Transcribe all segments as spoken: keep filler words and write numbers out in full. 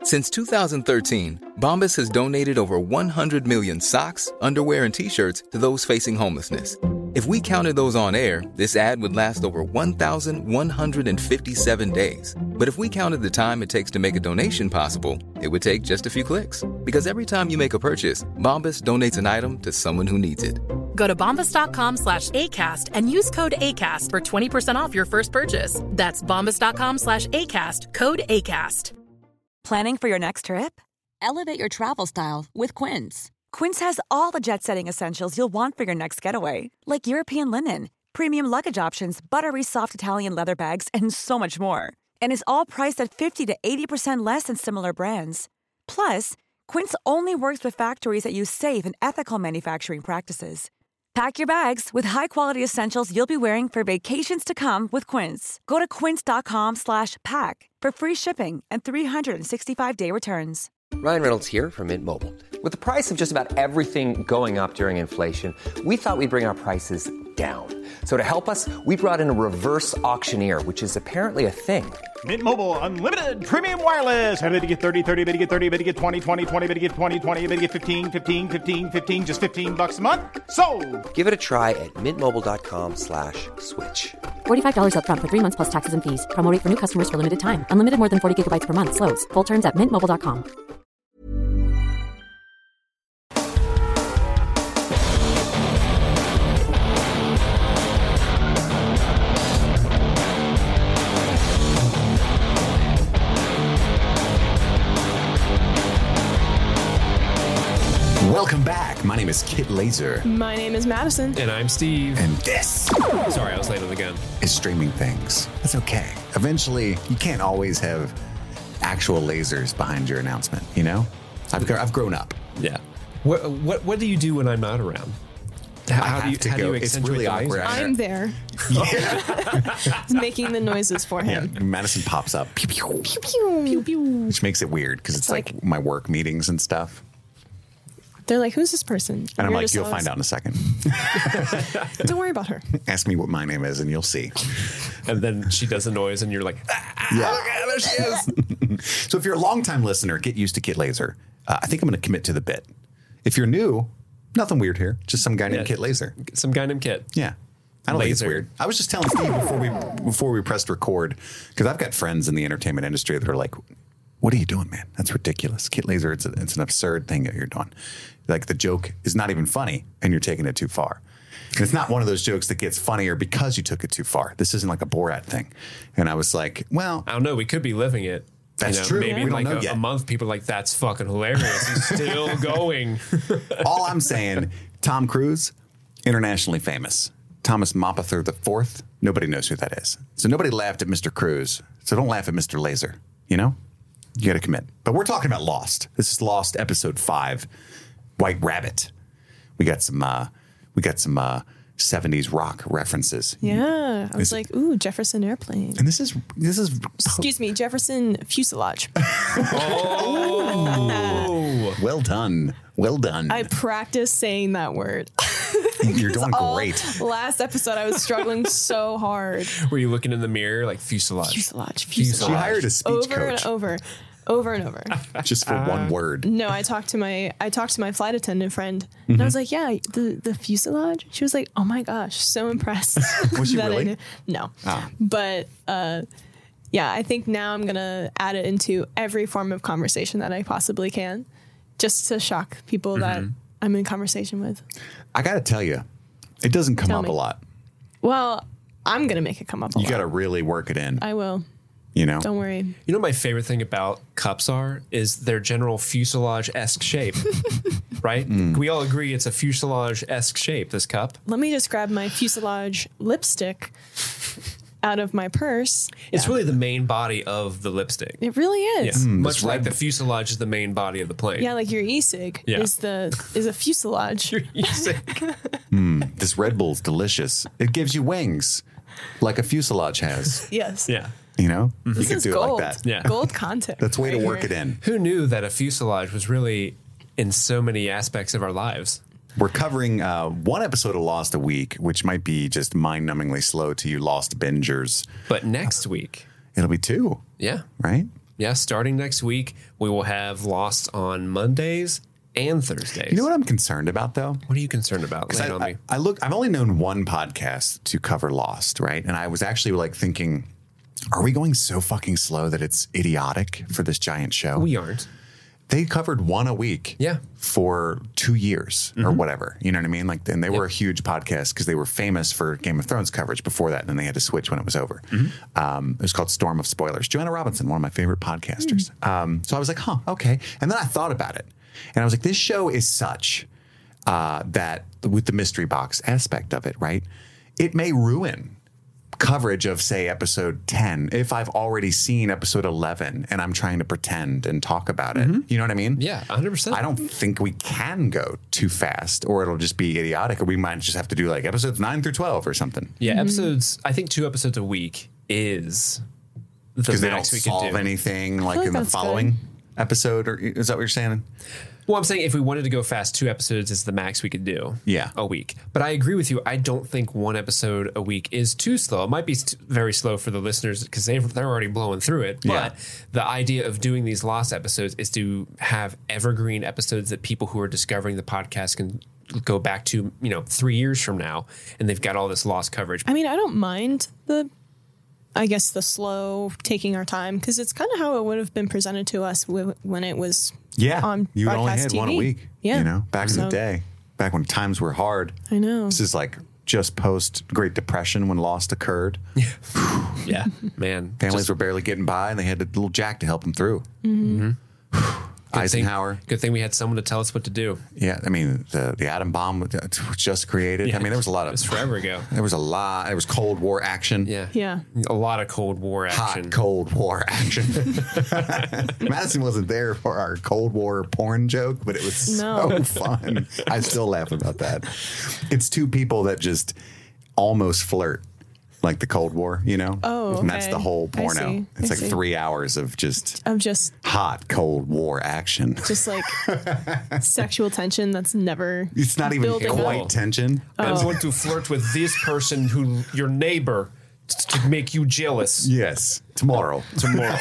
Since two thousand thirteen, Bombas has donated over one hundred million socks, underwear, and T-shirts to those facing homelessness. If we counted those on air, this ad would last over one thousand one hundred fifty-seven days. But if we counted the time it takes to make a donation possible, it would take just a few clicks. Because every time you make a purchase, Bombas donates an item to someone who needs it. Go to bombas.com slash ACAST and use code ACAST for twenty percent off your first purchase. That's bombas.com slash ACAST, code ACAST. Planning for your next trip? Elevate your travel style with Quince. Quince has all the jet-setting essentials you'll want for your next getaway, like European linen, premium luggage options, buttery soft Italian leather bags, and so much more. And is all priced at fifty to eighty percent less than similar brands. Plus, Quince only works with factories that use safe and ethical manufacturing practices. Pack your bags with high-quality essentials you'll be wearing for vacations to come with Quince. Go to quince.com slash pack for free shipping and three sixty-five day returns. Ryan Reynolds here from Mint Mobile. With the price of just about everything going up during inflation, we thought we'd bring our prices down. So to help us, we brought in a reverse auctioneer, which is apparently a thing. Mint Mobile Unlimited Premium Wireless. How to get thirty, thirty, bit to get thirty, bit to get twenty, twenty, twenty, bit to get twenty, twenty, bit to get fifteen, fifteen, fifteen, fifteen, just fifteen bucks a month? Sold! Give it a try at mintmobile.com slash switch. forty-five dollars up front for three months plus taxes and fees. Promo rate for new customers for limited time. Unlimited more than forty gigabytes per month. Slows full terms at mint mobile dot com. Welcome back. My name is Kit Laser. My name is Madison. And I'm Steve. And this Sorry, I was late on the gun. is Streaming Things. That's okay. Eventually, you can't always have actual lasers behind your announcement, you know? I've, gr- I've grown up. Yeah. What, what what do you do when I'm not around? How, I how do have you to how go. do you It's accentuate really the awkward. laser? I'm there. Yeah. Making the noises for yeah. him. Madison pops up, pew, pew, Pew, pew. Pew, pew. which makes it weird because it's, It's like, like- my work meetings and stuff. They're like, who's this person? And I'm You're like, just you'll always- find out in a second. Don't worry about her. Ask me what my name is and you'll see. And then she does a noise and you're like, ah, Yeah. look at there she is. So if you're a longtime listener, get used to Kit Laser. Uh, I think I'm going to commit to the bit. If you're new, nothing weird here. Just some guy named Yeah. Kit Laser. Some guy named Kit. Yeah. I don't Laser. think it's weird. I was just telling Steve before we before we pressed record, because I've got friends in the entertainment industry that are like, what are you doing, man? That's ridiculous. Kit Laser, it's, a, it's an absurd thing that you're doing. Like the joke is not even funny and you're taking it too far. And it's not one of those jokes that gets funnier because you took it too far. This isn't like a Borat thing. And I was like, well, I don't know. We could be living it. That's you know, true. Maybe We in don't like know a, yet. a month, people are like, that's fucking hilarious. He's still going. all I'm saying, Tom Cruise, internationally famous. Thomas Mapother the Fourth, nobody knows who that is. So nobody laughed at Mister Cruise. So don't laugh at Mister Laser, you know? You got to commit. But we're talking about Lost. This is Lost episode five, White Rabbit. We got some uh, we got some uh, seventies rock references. Yeah. I was This- like, ooh, Jefferson Airplane. And this is this is Excuse me, Jefferson Fuselage. Oh. well done. Well done. I practiced saying that word. You're doing All great. Last episode, I was struggling so hard. Were you looking in the mirror like fuselage? Fuselage, She fuselage. hired a speech over coach and over, over and over. just for one word. No, I talked to my I talked to my flight attendant friend, Mm-hmm. and I was like, "Yeah, the the fuselage." She was like, "Oh my gosh, so impressed." Was she that I really? knew. No, Ah. but uh, yeah, I think now I'm gonna add it into every form of conversation that I possibly can, just to shock people that Mm-hmm. I'm in conversation with. I got to tell you, it doesn't come Tell up me. a lot. Well, I'm gonna make it come up a You lot. got to really work it in. I will. You know? Don't worry. You know, what my favorite thing about cups are is their general fuselage-esque shape, right? Mm. We all agree it's a fuselage-esque shape, this cup. Let me just grab my fuselage lipstick out of my purse. It's really the main body of the lipstick. It really Yeah. is. Much this like red- the fuselage is the main body of the plane. Yeah, like your e-cig Yeah. is the is a fuselage. This Red Bull's delicious. It gives you wings like a fuselage has. Yes. Yeah. You know? This you could is do gold. it like that. Yeah. Gold content. That's way to right work here. it in. Who knew that a fuselage was really in so many aspects of our lives? We're covering uh, one episode of Lost a week, which might be just mind-numbingly slow to you Lost bingers. But next week, It'll be two, yeah, right? Yeah, starting next week, we will have Lost on Mondays and Thursdays. You know what I'm concerned about, though? What are you concerned about? Lay it I, on I, me. I look. I've only known one podcast to cover Lost, right? And I was actually like thinking, are we going so fucking slow that it's idiotic for this giant show? We aren't. They covered one a week Yeah. for two years or Mhm. whatever. You know what I mean? Like, and they were a huge podcast because they were famous for Game of Thrones coverage before that, and then they had to switch when it was over. Um, it was called Storm of Spoilers. Joanna Robinson, one of my favorite podcasters. Um, so I was like, huh, okay. And then I thought about it, and I was like, this show is such uh, that with the mystery box aspect of it, right? It may ruin coverage of, say, episode ten if I've already seen episode eleven and I'm trying to pretend and talk about it. You know what I mean? Yeah, one hundred percent. I don't think we can go too fast or it'll just be idiotic, or we might just have to do like episodes nine through twelve or something. Yeah, episodes, I think two episodes a week is the Because they don't max we can solve do. anything like like in the that's following episode, or is that what you're saying? Well, I'm saying if we wanted to go fast, two episodes is the max we could do. Yeah. A week. But I agree with you. I don't think one episode a week is too slow. It might be st- very slow for the listeners because they're already blowing through it. But Yeah. the idea of doing these Lost episodes is to have evergreen episodes that people who are discovering the podcast can go back to, you know, three years from now, and they've got all this Lost coverage. I mean, I don't mind the, I guess, the slow taking our time, because it's kind of how it would have been presented to us w- when it was Yeah. on You only broadcast had T V. one a week. Yeah. You know, back in So- the day, back when times were hard. I know. This is like just post Great Depression when Lost occurred. Yeah, man. Families Just were barely getting by, and they had a little Jack to help them through. Mm-hmm. good Eisenhower. Thing, good thing we had someone to tell us what to do. Yeah, I mean the the atom bomb was just created. Yeah. I mean there was a lot It of was forever ago. There was a lot. There was Cold War action. Yeah. Yeah. A lot of Cold War action. Hot Cold War action. Madison wasn't there for our Cold War porn joke, but it was No. so fun. I still laugh about that. It's two people that just almost flirt. Like the Cold War, you know? Oh, And that's okay. the whole I porno. see. It's I like see. three hours of just Of just, hot Cold War action. just like sexual tension that's never. It's not even building quite up. tension. I'm going to flirt with this person who your neighbor t- to make you jealous. Yes. Tomorrow. Tomorrow.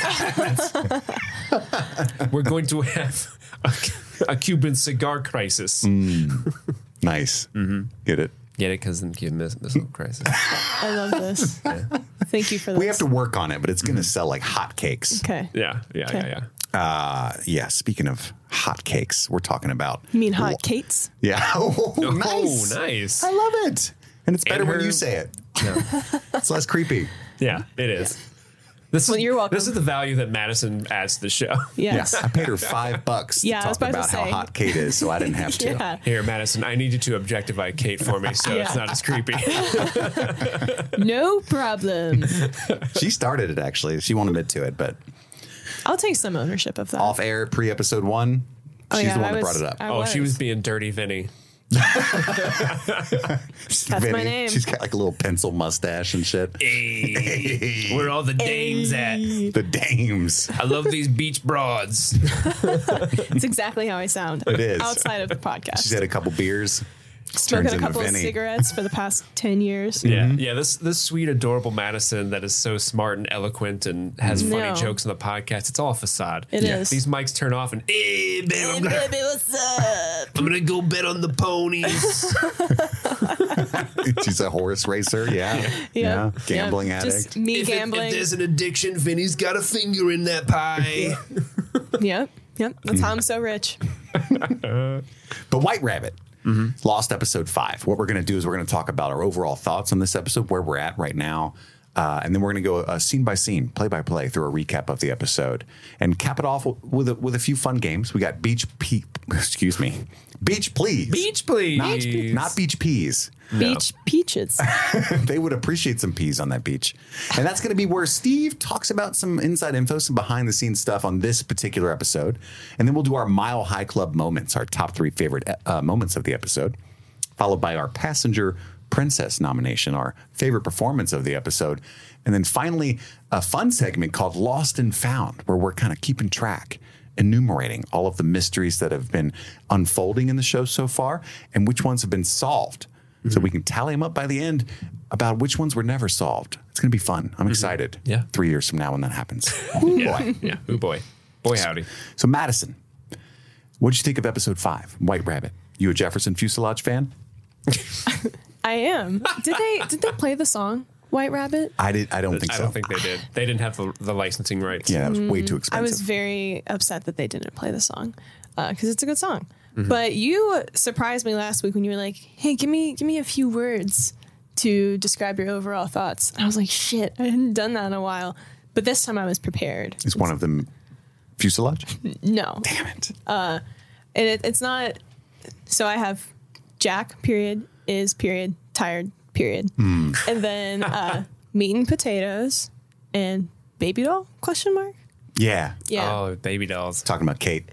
We're going to have a, a Cuban cigar crisis. Nice. Get it? Get it? Because in Cuban miss- missile crisis. I love this. Thank you for this. We have to work on it, but it's going to sell like hotcakes. Okay. Yeah, yeah, Okay. yeah, yeah. Uh, yeah. Speaking of hotcakes, we're talking about. You mean hot Kates? Yeah. Oh, nice. Oh, nice. I love it. And it's better And when her- you say it. It's less creepy. Yeah, it is. This Well, is, you're welcome. This is the value that Madison adds to the show. Yes. Yeah. I paid her five bucks Yeah, I to was talk about about to how say. hot Kate is, so I didn't have to. Yeah. Here, Madison, I need you to objectify Kate for me so it's Yeah. not as creepy. No problem. She started it, actually. She won't admit to it, but I'll take some ownership of that. off air, pre episode one, Oh, she's yeah, the one I that was- brought it up. I Oh, she was being dirty Vinny. That's my name. She's got like a little pencil mustache and shit. Hey, where are all the dames at? The dames. I love these beach broads. It's exactly how I sound. It is. Outside of the podcast. She's had a couple beers. Smoking turns a into couple of Vinny. cigarettes for the past ten years. Yeah, yeah. This this sweet, adorable Madison that is so smart and eloquent and has funny No. jokes on the podcast. It's all a facade. It is. These mics turn off and hey, babe, I'm gonna, what's up? I'm gonna go bet on the ponies. She's a horse racer. Yeah. Yeah. Gambling Yep. addict. Just me if, it- if gambling. there's an addiction, Vinny's got a finger in that pie. Yep. Yep. That's how I'm so rich. But White Rabbit. Lost episode five. What we're going to do is we're going to talk about our overall thoughts on this episode, where we're at right now. Uh, and then we're going to go uh, scene by scene, play by play through a recap of the episode and cap it off with a, with a few fun games. We got Beach Pe- excuse me, Beach Please. Beach, please. Not, not Beach Peas. Beach peaches. They would appreciate some peas on that beach. And that's going to be where Steve talks about some inside info, some behind the scenes stuff on this particular episode. And then we'll do our Mile High Club moments, our top three favorite uh, moments of the episode, followed by our Passenger Princess nomination, our favorite performance of the episode. And then finally, a fun segment called Lost and Found, where we're kind of keeping track, enumerating all of the mysteries that have been unfolding in the show so far and which ones have been solved mm-hmm. so we can tally them up by the end about which ones were never solved. It's going to be fun. I'm mm-hmm. excited. Yeah. Three years from now when that happens. Ooh, yeah. boy. Yeah. Ooh, boy. Boy, howdy. So, so Madison, what did you think of episode five, White Rabbit? You a Jefferson Fuselage fan? I am. Did they did they play the song White Rabbit? I did. I don't think I so. don't think they did. They didn't have the, the licensing rights. Yeah, that was way too expensive. I was very upset that they didn't play the song because uh, it's a good song. Mm-hmm. But you surprised me last week when you were like, "Hey, give me give me a few words to describe your overall thoughts." And I was like, "Shit, I hadn't done that in a while." But this time I was prepared. Is one of them fuselage? No. Damn it. Uh, and it, it's not. So I have Jack. Period. Is period. Tired. Period. Mm. And then uh, meat and potatoes and baby doll? Question mark. Yeah. Yeah. Oh, baby dolls. Talking about Kate.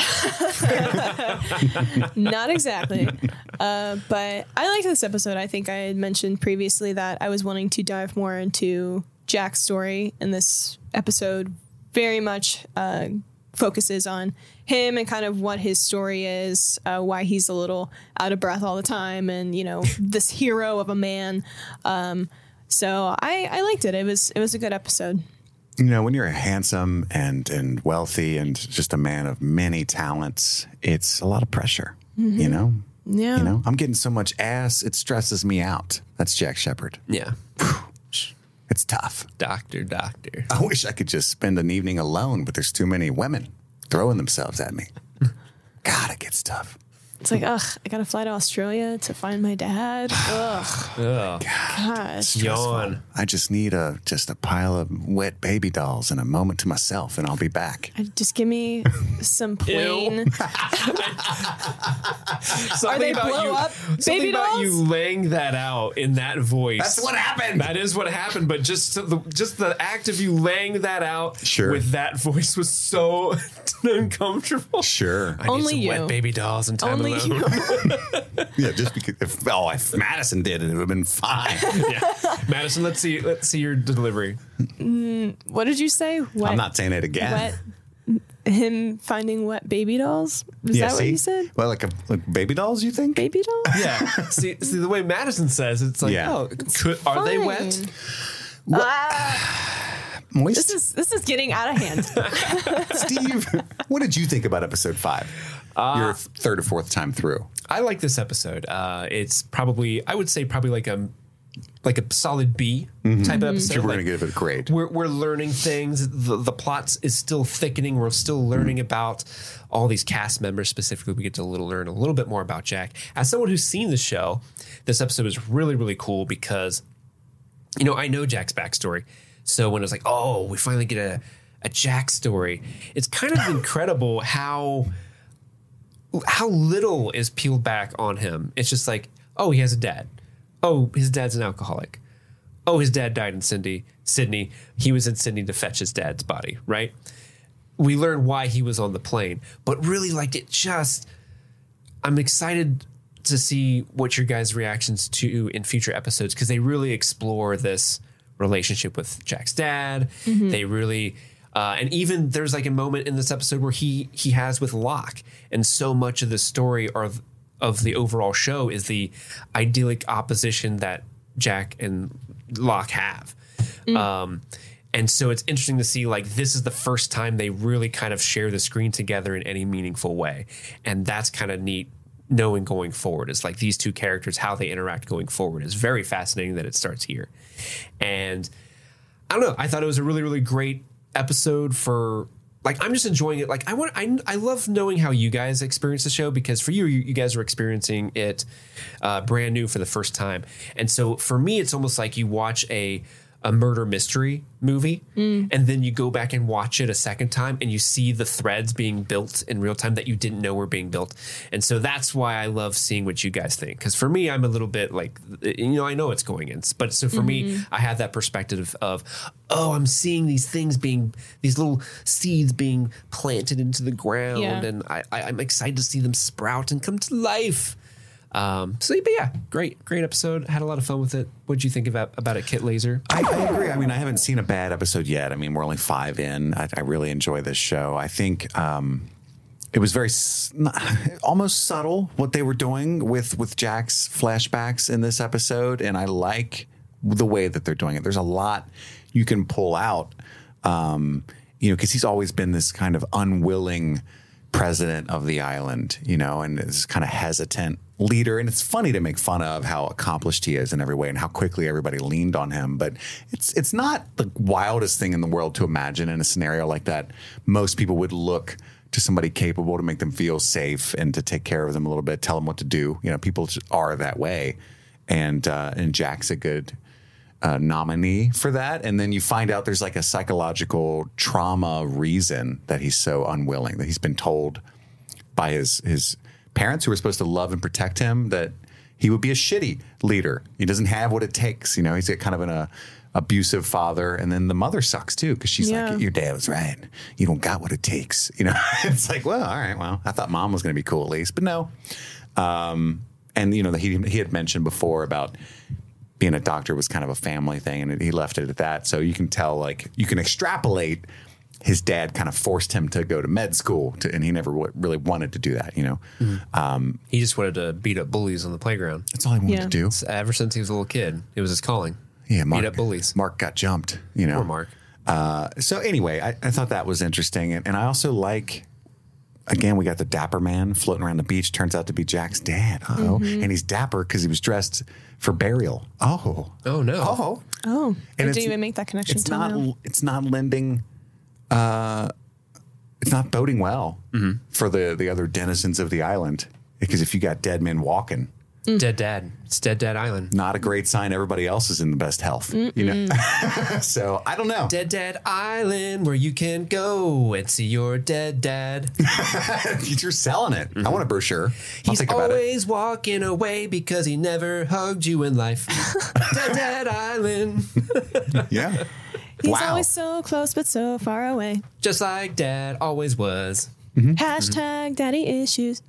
Not exactly. Uh, but I liked this episode. I think I had mentioned previously that I was wanting to dive more into Jack's story, and this episode very much uh, focuses on him and kind of what his story is, uh, why he's a little out of breath all the time, and, you know, this hero of a man. Um, so I, I liked it. It was it was a good episode. You know, when you're handsome and, and wealthy and just a man of many talents, it's a lot of pressure, mm-hmm. you know? Yeah. You know, I'm getting so much ass, it stresses me out. That's Jack Shepherd. Yeah. It's tough. Doctor, doctor. I wish I could just spend an evening alone, but there's too many women throwing themselves at me. God, it gets tough. It's like, ugh, I got to fly to Australia to find my dad. Ugh. Oh, God. Yawn. I just need a just a pile of wet baby dolls and a moment to myself, and I'll be back. Just give me some plain. Are they blow you, up something baby about dolls? you laying that out in that voice. That's what happened. That is what happened. But just the just the act of you laying that out sure. with that voice was so uncomfortable. Sure. I Only need some you. wet baby dolls and time Only alone. you. Yeah, just because if oh if Madison did it, it would have been fine. Yeah. Madison, let's see let's see your delivery. Mm, what did you say? Wet, I'm not saying it again. Wet. Him finding wet baby dolls? Is yeah, that see? what you said? Well, like, a, like baby dolls, you think? Baby dolls? Yeah. see, see the way Madison says it's like, yeah. oh, could, are they wet? Uh, Moist? This is this is getting out of hand. Steve, what did you think about episode five? Uh, Your third or fourth time through. I like this episode. Uh, it's probably, I would say, probably like a like a solid B mm-hmm. type of episode. Sure, we're like, going to give it a grade. We're we're learning things. The the plot is still thickening. We're still learning mm-hmm. about all these cast members. Specifically, we get to little learn a little bit more about Jack. As someone who's seen the show, this episode is really really cool because, you know, I know Jack's backstory. So when it's like, oh, we finally get a a Jack story, it's kind of incredible how. how little is peeled back on him. It's just like, oh, he has a dad. Oh, his dad's an alcoholic. Oh, his dad died in Sydney. Sydney. He was in Sydney to fetch his dad's body, right? We learn why he was on the plane. But really, like, it just... I'm excited to see what your guys' reactions to in future episodes, because they really explore this relationship with Jack's dad. Mm-hmm. They really... Uh, and even there's like a moment in this episode where he he has with Locke, and so much of the story or of, of the overall show is the idyllic opposition that Jack and Locke have. Mm. Um, and so it's interesting to see, like, this is the first time they really kind of share the screen together in any meaningful way. And that's kind of neat knowing going forward. It's like these two characters, how they interact going forward is very fascinating that it starts here. And I don't know, I thought it was a really, really great episode for, like, I'm just enjoying it. Like, I want, I, I love knowing how you guys experience the show, because for you, you, you guys are experiencing it uh, brand new for the first time. And so for me, it's almost like you watch a, a murder mystery movie mm. and then you go back and watch it a second time and you see the threads being built in real time that you didn't know were being built. And so that's why I love seeing what you guys think. Because for me, I'm a little bit like, you know, I know it's going in, but so for mm-hmm. me, I have that perspective of, oh, I'm seeing these things being, these little seeds being planted into the ground. Yeah. And I, I, I'm excited to see them sprout and come to life. Um, so, but yeah, great, great episode. Had a lot of fun with it. What'd you think about, about it, Kit Laser? I, I agree. I mean, I haven't seen a bad episode yet. I mean, we're only five in. I, I really enjoy this show. I think um, it was very s- not- almost subtle what they were doing with with Jack's flashbacks in this episode, and I like the way that they're doing it. There's a lot you can pull out, um, you know, because he's always been this kind of unwilling president of the island, you know, and this kind of hesitant leader. And it's funny to make fun of how accomplished he is in every way and how quickly everybody leaned on him. But it's it's not the wildest thing in the world to imagine in a scenario like that. Most people would look to somebody capable to make them feel safe and to take care of them a little bit, tell them what to do. You know, people just are that way. And uh, and Jack's a good uh, nominee for that. And then you find out there's like a psychological trauma reason that he's so unwilling, that he's been told by his his parents who were supposed to love and protect him that he would be a shitty leader. He doesn't have what it takes. You know, he's got kind of an uh, abusive father. And then the mother sucks too, because she's Yeah. like, your dad was right. You don't got what it takes. You know, it's like, well, all right, well, I thought mom was going to be cool at least, but no. Um, and, you know, he, he had mentioned before about being a doctor was kind of a family thing, and he left it at that. So you can tell, like, you can extrapolate his dad kind of forced him to go to med school, to, and he never w- really wanted to do that, you know. Mm-hmm. Um, he just wanted to beat up bullies on the playground. That's all he wanted Yeah. to do. It's ever since he was a little kid, it was his calling. Yeah, Mark, beat up bullies. Mark got jumped, you know. Poor Mark. Uh, so anyway, I, I thought that was interesting. And, and I also like, again, we got the dapper man floating around the beach. Turns out to be Jack's dad. Uh-oh. Mm-hmm. And he's dapper because he was dressed for burial. Oh. Oh, no. Oh. Oh, I And didn't it's- even make that connection. It's till not. now. It's not lending. Uh, it's not boding well Mm-hmm. for the the other denizens of the island, because if you got dead men walking, Dead Dad. It's Dead Dad Island. not a great sign. Everybody else is in the best health. You know. So I don't know. Dead Dad Island, where you can go and see your dead dad. You're selling it. I want a brochure. I'll He's think about it. always walking away because he never hugged you in life. Dead Dad Island. Yeah. He's Wow. always so close but so far away. Just like Dad always was. Hashtag daddy issues.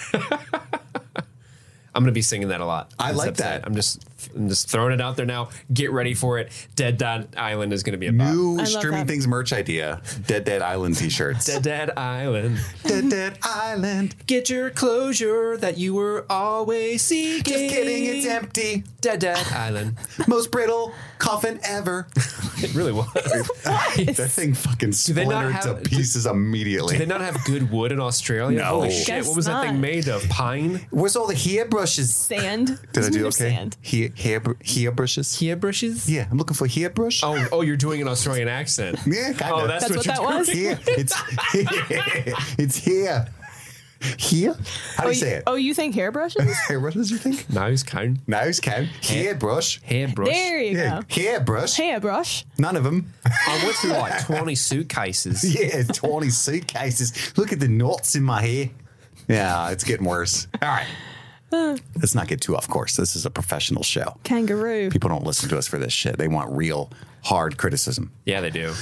I'm going to be singing that a lot. I this like episode. that. I'm just I'm just throwing it out there now. Get ready for it. Dead Dad Island is going to be a bop. New love Streaming that. Things merch idea. Dead Dead Island t-shirts. Dead Dad Island. Dead Dead Island. Get your closure that you were always seeking. Just kidding, it's empty. Dead Dad Island. Most brittle coffin ever. It really was. That thing fucking they not splintered to have- pieces immediately. Do they not have good wood in Australia? No. Holy shit. Guess What was that thing not. made of? Pine? Where's all the hair brushes? Sand. Did I do More okay? Sand. Hair, hair, br- hair brushes? Kia brushes? Yeah, I'm looking for hair brush. Oh, oh, you're doing an Australian accent. Yeah, kind Oh, of. that's, That's what, what you're that was? doing? Here. It's it's here. Here? How do Oh, you say you, it? oh, you think hairbrushes? Hair brushes, you think? Nose cone. Nose count. Hair brush. Hair brush. There you Yeah, go. hair brush. Hairbrush. None of them. I went through like twenty suitcases. Yeah, twenty suitcases. Look at the knots in my hair. Yeah, it's getting worse. All right. Let's not get too off course. This is a professional show. Kangaroo. People don't listen to us for this shit. They want real, hard criticism. Yeah, they do.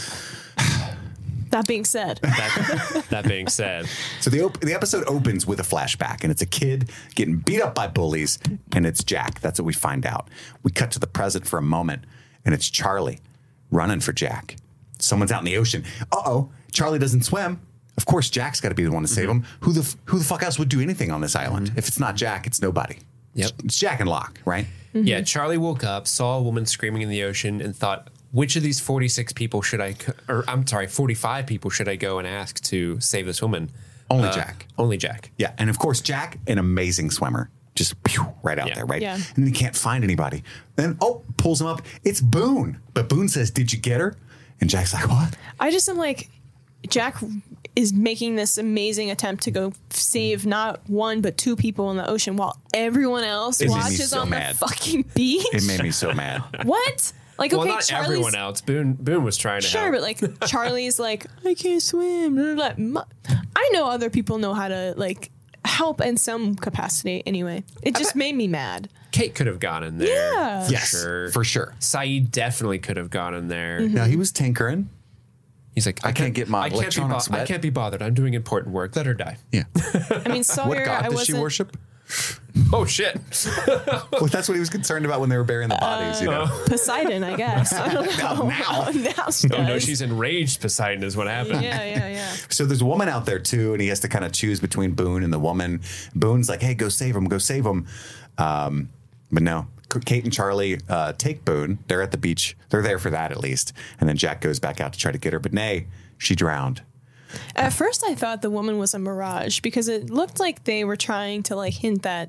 That being said, That, that being said, So the op- the episode opens with a flashback, and it's a kid getting beat up by bullies, and it's Jack. That's what we find out. We cut to the present for a moment, and it's Charlie running for Jack. Someone's out in the ocean. Uh-oh, Charlie doesn't swim. Of course, Jack's got to be the one to save him. Who the f- who the fuck else would do anything on this island? If it's not Jack, it's nobody. Yep. It's, it's Jack and Locke, right? yeah, Charlie woke up, saw a woman screaming in the ocean, and thought, which of these forty-six people should I, co- or I'm sorry, forty-five people should I go and ask to save this woman? Only Uh, Jack. Only Jack. Yeah, and of course, Jack, an amazing swimmer. Just pew, right out Yeah. there, right? Yeah. And then he can't find anybody. Then, oh, pulls him up. It's Boone. But Boone says, did you get her? And Jack's like, what? I just am like, Jack is making this amazing attempt to go save not one but two people in the ocean while everyone else It made me watches so on mad. the fucking beach. It made me so mad. What? Like, Well, okay, not Charlie's, everyone else. Boone Boone was trying to Sure, help. but like Charlie's like, I can't swim. blah, blah, blah. I know other people know how to like help in some capacity anyway. It just made me mad. Kate could have gone in there. Yeah. For Yes, sure. for sure. Saeed definitely could have gone in there. Now, he was tinkering. He's like, I can't get my I can't be electronics bo- I wet. can't be bothered. I'm doing important work. Let her die. Yeah. I mean, What Sawyer, god I does she wasn't. worship? Oh, shit. Well, that's what he was concerned about when they were burying the bodies, uh, you know? Poseidon, I guess. I don't know. now. now she Oh, no, does. she's enraged, Poseidon, is what happened. Yeah, yeah, yeah. So there's a woman out there, too, and he has to kind of choose between Boone and the woman. Boone's like, hey, go save him, go save him. Um, but no. Kate and Charlie uh, take Boone. They're at the beach. They're there for that, at least. And then Jack goes back out to try to get her. But nay, she drowned. At first, I thought the woman was a mirage because it looked like they were trying to like hint that.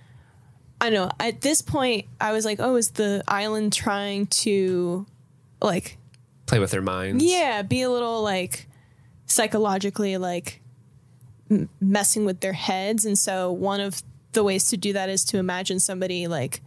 I know. At this point, I was like, "Oh, is the island trying to, like, play with their minds?" Yeah, be a little like psychologically like m- messing with their heads, and so one of the ways to do that is to imagine somebody like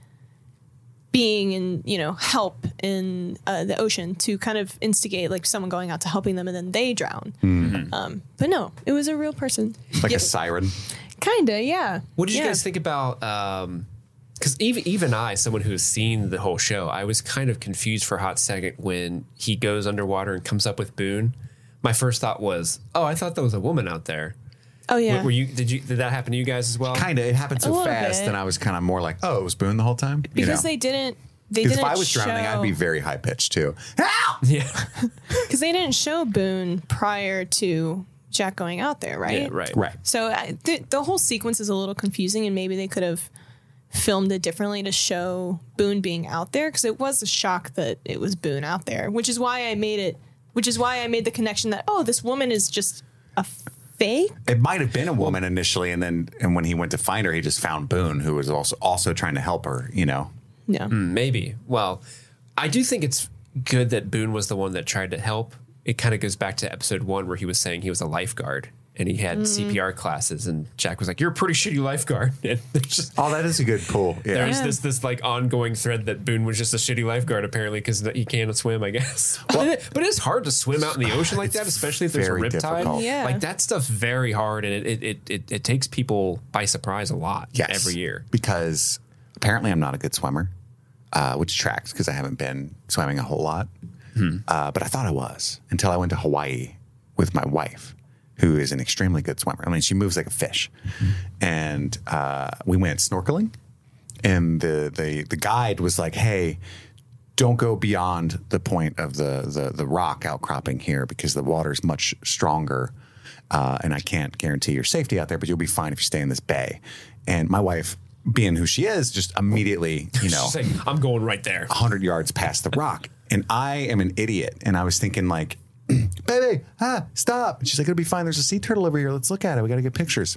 being in, you know, help in uh, the ocean to kind of instigate like someone going out to helping them and then they drown. Mm-hmm. Um, but no, it was a real person. Like yeah. a siren. Kinda, yeah. What did you yeah. guys think about, um, because even, even I, someone who has seen the whole show, I was kind of confused for a hot second when he goes underwater and comes up with Boone. My first thought was, oh, I thought that was a woman out there. Oh yeah. Were, were you? Did you? Did that happen to you guys as well? Kind of. It happened so fast, bit. and I was kind of more like, "Oh, it was Boone the whole time." Because you know? they didn't. They Because didn't. if I was show, drowning, I'd be very high pitched too. Help! Yeah. Because they didn't show Boone prior to Jack going out there, right? Yeah, right. Right. So uh, the the whole sequence is a little confusing, and maybe they could have filmed it differently to show Boone being out there, because it was a shock that it was Boone out there, which is why I made it. Which is why I made the connection that oh, this woman is just a fake. It might have been a woman initially, and then and when he went to find her, he just found Boone, who was also also trying to help her. You know. Yeah. Mm, maybe. Well, I do think it's good that Boone was the one that tried to help. It kind of goes back to episode one where he was saying he was a lifeguard and he had mm. C P R classes, and Jack was like, "You're a pretty shitty lifeguard." And just, oh, that is a good pull. Yeah. There's yeah. this this like ongoing thread that Boone was just a shitty lifeguard apparently because he can't swim, I guess. Well, but, it, but it's hard to swim out in the ocean like that, especially if there's a riptide. Difficult. Yeah. Like that stuff's very hard, and it it, it it it takes people by surprise a lot. Yes, every year. Because apparently I'm not a good swimmer, uh, which tracks because I haven't been swimming a whole lot. Hmm. Uh, but I thought I was until I went to Hawaii with my wife, who is an extremely good swimmer. I mean, she moves like a fish. Mm-hmm. And uh, we went snorkeling, and the, the the guide was like, hey, don't go beyond the point of the, the, the rock outcropping here because the water's much stronger, uh, and I can't guarantee your safety out there, but you'll be fine if you stay in this bay. And my wife, being who she is, just immediately, you know, She's like, I'm going right there. one hundred yards past the rock. And I am an idiot. And I was thinking like, baby, ah, stop. And she's like, it'll be fine. There's a sea turtle over here. Let's look at it. We got to get pictures.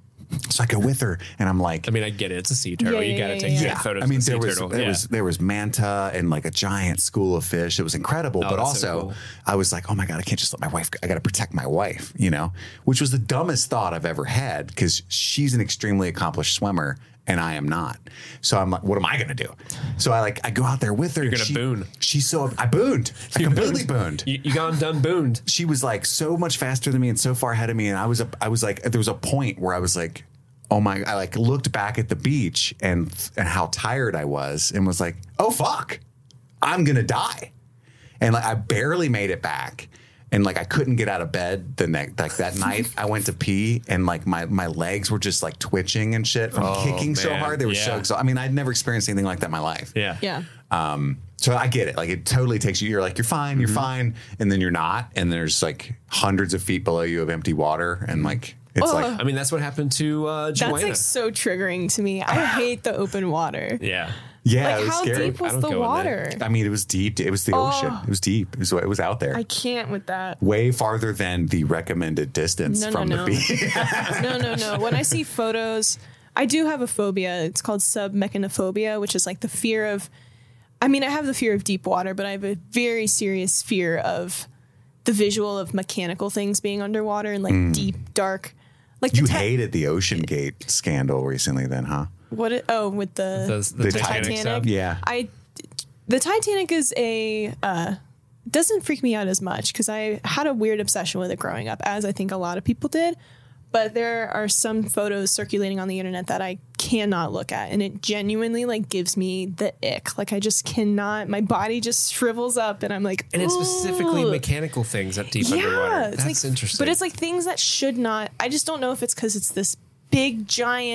So I go with her, and I'm like, I mean, I get it. It's a sea turtle. Yeah, you got to yeah, take yeah, good yeah. photos I mean, of the there sea was turtle. there yeah. was there was manta and like a giant school of fish. It was incredible. Oh, but that's also, so cool. I was like, oh my god, I can't just let my wife. I got to protect my wife, you know, which was the dumbest thought I've ever had because she's an extremely accomplished swimmer. And I am not. So I'm like, what am I going to do? So I like, I go out there with her. You're and gonna she, boon. She's so, I booned. I You completely booned. booned. You, you gone done booned. She was like so much faster than me and so far ahead of me. And I was, a, I was like, there was a point where I was like, oh my, I like looked back at the beach and, and how tired I was and was like, oh fuck, I'm going to die. And like, I barely made it back. And like I couldn't get out of bed the next like that night. I went to pee and like my, my legs were just like twitching and shit from Oh, kicking so man. hard. They were Yeah. so exhausted. I mean, I'd never experienced anything like that in my life. Yeah. Yeah. Um, so I get it. Like it totally takes you. You're like you're fine. You're Mm-hmm. fine, and then you're not. And there's like hundreds of feet below you of empty water, and like it's Oh. like I mean, that's what happened to uh, Joanna. That's like so triggering to me. I hate the open water. yeah. yeah, Like it was how scary. deep was I don't the go in water? I mean, it was deep. It was the ocean. Oh. It was deep. It was it was out there. I can't with that. Way farther than the recommended distance No, no, from no. the beach. No, no, no. When I see photos, I do have a phobia. It's called submechanophobia, which is like the fear of, I mean, I have the fear of deep water, but I have a very serious fear of the visual of mechanical things being underwater and like deep, dark. Like the You ti- hated the Ocean Gate scandal recently, then, huh? What? It, oh, with the, The, the, The Titanic, Titanic. stuff. Yeah. I, the Titanic is a, uh, doesn't freak me out as much because I had a weird obsession with it growing up, as I think a lot of people did. But there are some photos circulating on the internet that I cannot look at, and it genuinely like gives me the ick. Like I just cannot. My body just shrivels up, and I'm like, And it's specifically "Ugh." mechanical things up deep Yeah, underwater. it's That's like, interesting. But it's like things that should not. I just don't know if it's because it's this big giant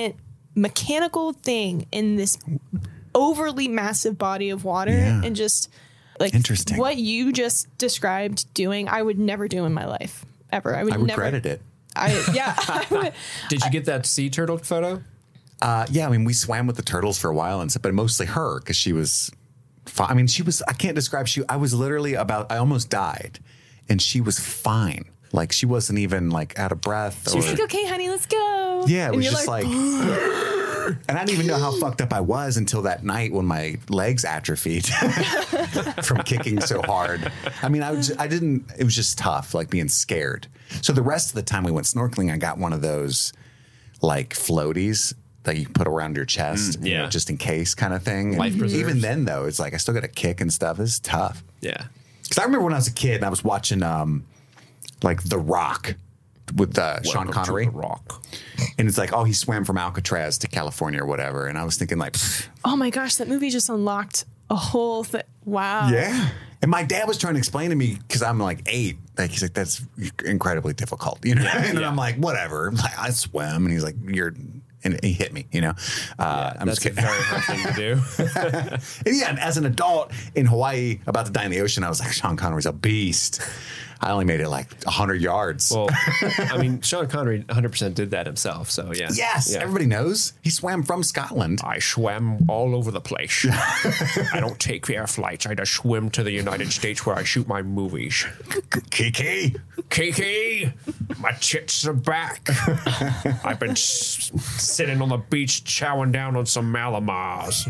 mechanical thing in this overly massive body of water Yeah. and just like Interesting. what you just described doing, I would never do in my life ever. I would I never. regretted it. I yeah. I would, Did you get that sea turtle photo? Uh, yeah, I mean, we swam with the turtles for a while, and stuff, but mostly her because she was. Fine. I mean, she was. I can't describe. She. I was literally about. I almost died, and she was fine. Like she wasn't even like out of breath. she was or, like, okay, honey, let's go. Yeah, it And was you're just like. And I didn't even know how fucked up I was until that night when my legs atrophied from kicking so hard. I mean, I, was, I didn't, it was just tough, like being scared. So the rest of the time we went snorkeling, I got one of those like floaties that you put around your chest, Mm, you know, yeah. just in case kind of thing. Life And preservers. even then, though, it's like I still got a kick and stuff. It's tough. Yeah. Because I remember when I was a kid and I was watching um, like The Rock with uh, Sean Welcome to Connery. The Rock. And it's like, oh, he swam from Alcatraz to California or whatever. And I was thinking like, pfft, Oh my gosh, that movie just unlocked a whole thing. Wow. yeah. And my dad was trying to explain to me because I'm like eight. Like he's like, that's incredibly difficult, you know. and yeah. I'm like, whatever. I'm like, I swim, and he's like, you're, and he hit me, you know. Uh, I'm That's just a kidding. very hard thing to do. And yeah, and as an adult in Hawaii, about to die in the ocean, I was like, Sean Connery's a beast. I only made it like one hundred yards. Well, I mean, Sean Connery one hundred percent did that himself. So, yeah. yes, Yeah. everybody knows he swam from Scotland. I swam all over the place. I don't take air flights. I just swim to the United States where I shoot my movies. Kiki. Kiki, my tits are back. I've been s- sitting on the beach chowing down on some Malamars.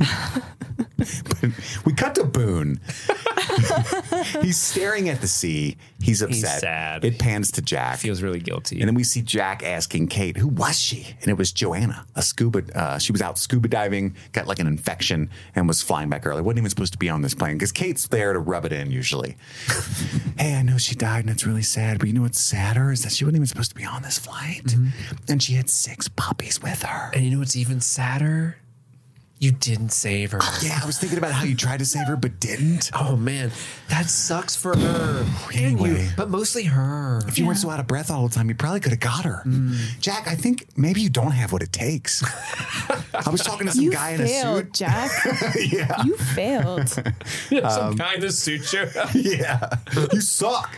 We cut to Boone. He's staring at the sea. He's upset. sad. It pans to Jack. Feels really guilty. And then we see Jack asking Kate, who was she? And it was Joanna, a scuba. Uh, she was out scuba diving, got like an infection, and was flying back early. Wasn't even supposed to be on this plane because Kate's there to rub it in usually. Hey, I know she died and it's really sad, but you know what's sadder is that she wasn't even supposed to be on this flight. Mm-hmm. And she had six puppies with her. And you know what's even sadder? You didn't save her. Yeah, I was thinking about how you tried to save her but didn't. Oh, man. That sucks for her. And Anyway. you, but mostly her. If you weren't so out of breath all the time, you probably could have got her. Jack, I think maybe you don't have what it takes. I was talking to some You guy in a failed, suit. Jack. Yeah. You failed. Some kind of suit show up. Yeah. You suck.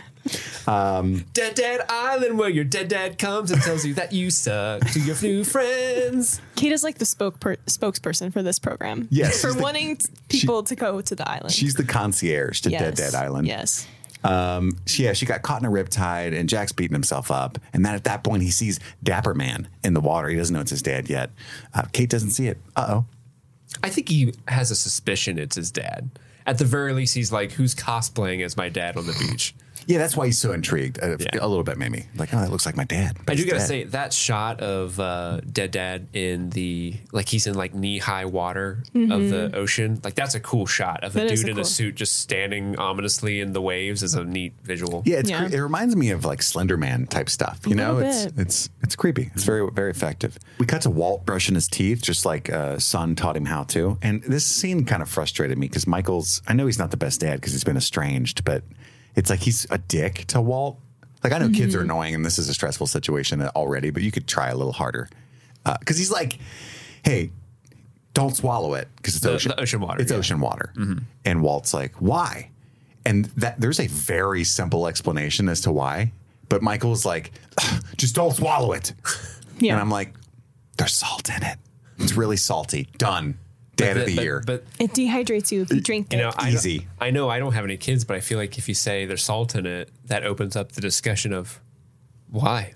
Dead Dad Island, where your dead dad comes and tells you that you suck to your new friends. Kate is like the spoke per- spokesperson for this program. Yes, For she's the- wanting t- people to go to the island. She's the concierge to Dead Yes. Dead Island. Yes. Um, she, yeah, she got caught in a riptide, and Jack's beating himself up. And then at that point, he sees Dapper Man in the water. He doesn't know it's his dad yet. Uh, Kate doesn't see it. Uh-oh. I think he has a suspicion it's his dad. At the very least, he's like, who's cosplaying as my dad on the beach? Yeah, that's why he's so intrigued. Uh, Yeah. A little bit, maybe. Like, oh, that looks like my dad. but I do he's gotta dead. say that shot of uh, Dead Dad in the like he's in like knee high water of the ocean. Like that's a cool shot of a That is dude a in a cool- suit just standing ominously in the waves. Is a neat visual. Yeah, it's Yeah. cre- it reminds me of like Slender Man type stuff. You know, little it's bit. it's it's creepy. It's very very effective. We cut to Walt brushing his teeth, just like uh, son taught him how to. And this scene kind of frustrated me because Michael's. I know he's not the best dad because he's been estranged, but it's like he's a dick to Walt. Like I know kids are annoying, and this is a stressful situation already, but you could try a little harder because he's like, hey. Don't swallow it because it's The- ocean. the ocean water, It's yeah. ocean water. And Walt's like, why? And that there's a very simple explanation as to why. But Michael's like, just don't swallow it. Yeah. And I'm like, there's salt in it. It's really salty. Done. Dad of the but, year. But It dehydrates you if you drink you it. know, I, Easy. I know I don't have any kids, but I feel like if you say there's salt in it, that opens up the discussion of why.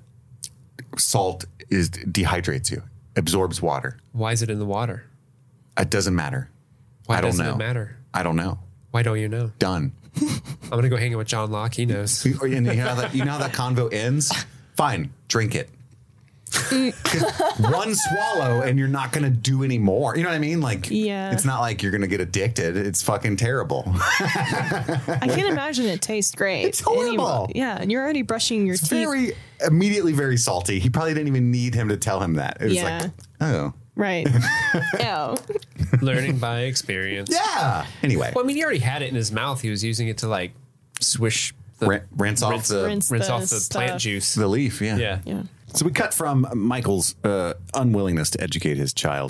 Salt is dehydrates you, absorbs water. Why is it in the water? It doesn't matter. Why I don't doesn't know. it matter? I don't know. Why don't you know? Done. I'm gonna go hang out with John Locke. He knows. And you know how that, you know how that convo ends? Fine, drink it. 'Cause one swallow and you're not going to do any more. You know what I mean? Like, Yeah. it's not like you're going to get addicted. It's fucking terrible. I can't imagine it tastes great. It's horrible. Anyway, yeah, and you're already brushing your It's teeth. very, immediately very salty. He probably didn't even need him to tell him that. It was Yeah. like, oh. Right. Ew. Learning by experience. Yeah. Anyway, Well, I mean, he already had it in his mouth. He was using it to like swish the Rin- rinse off the- rinse, Rinse off the the plant stuff. juice. the leaf. Yeah. yeah. Yeah. So we cut from Michael's uh, unwillingness to educate his child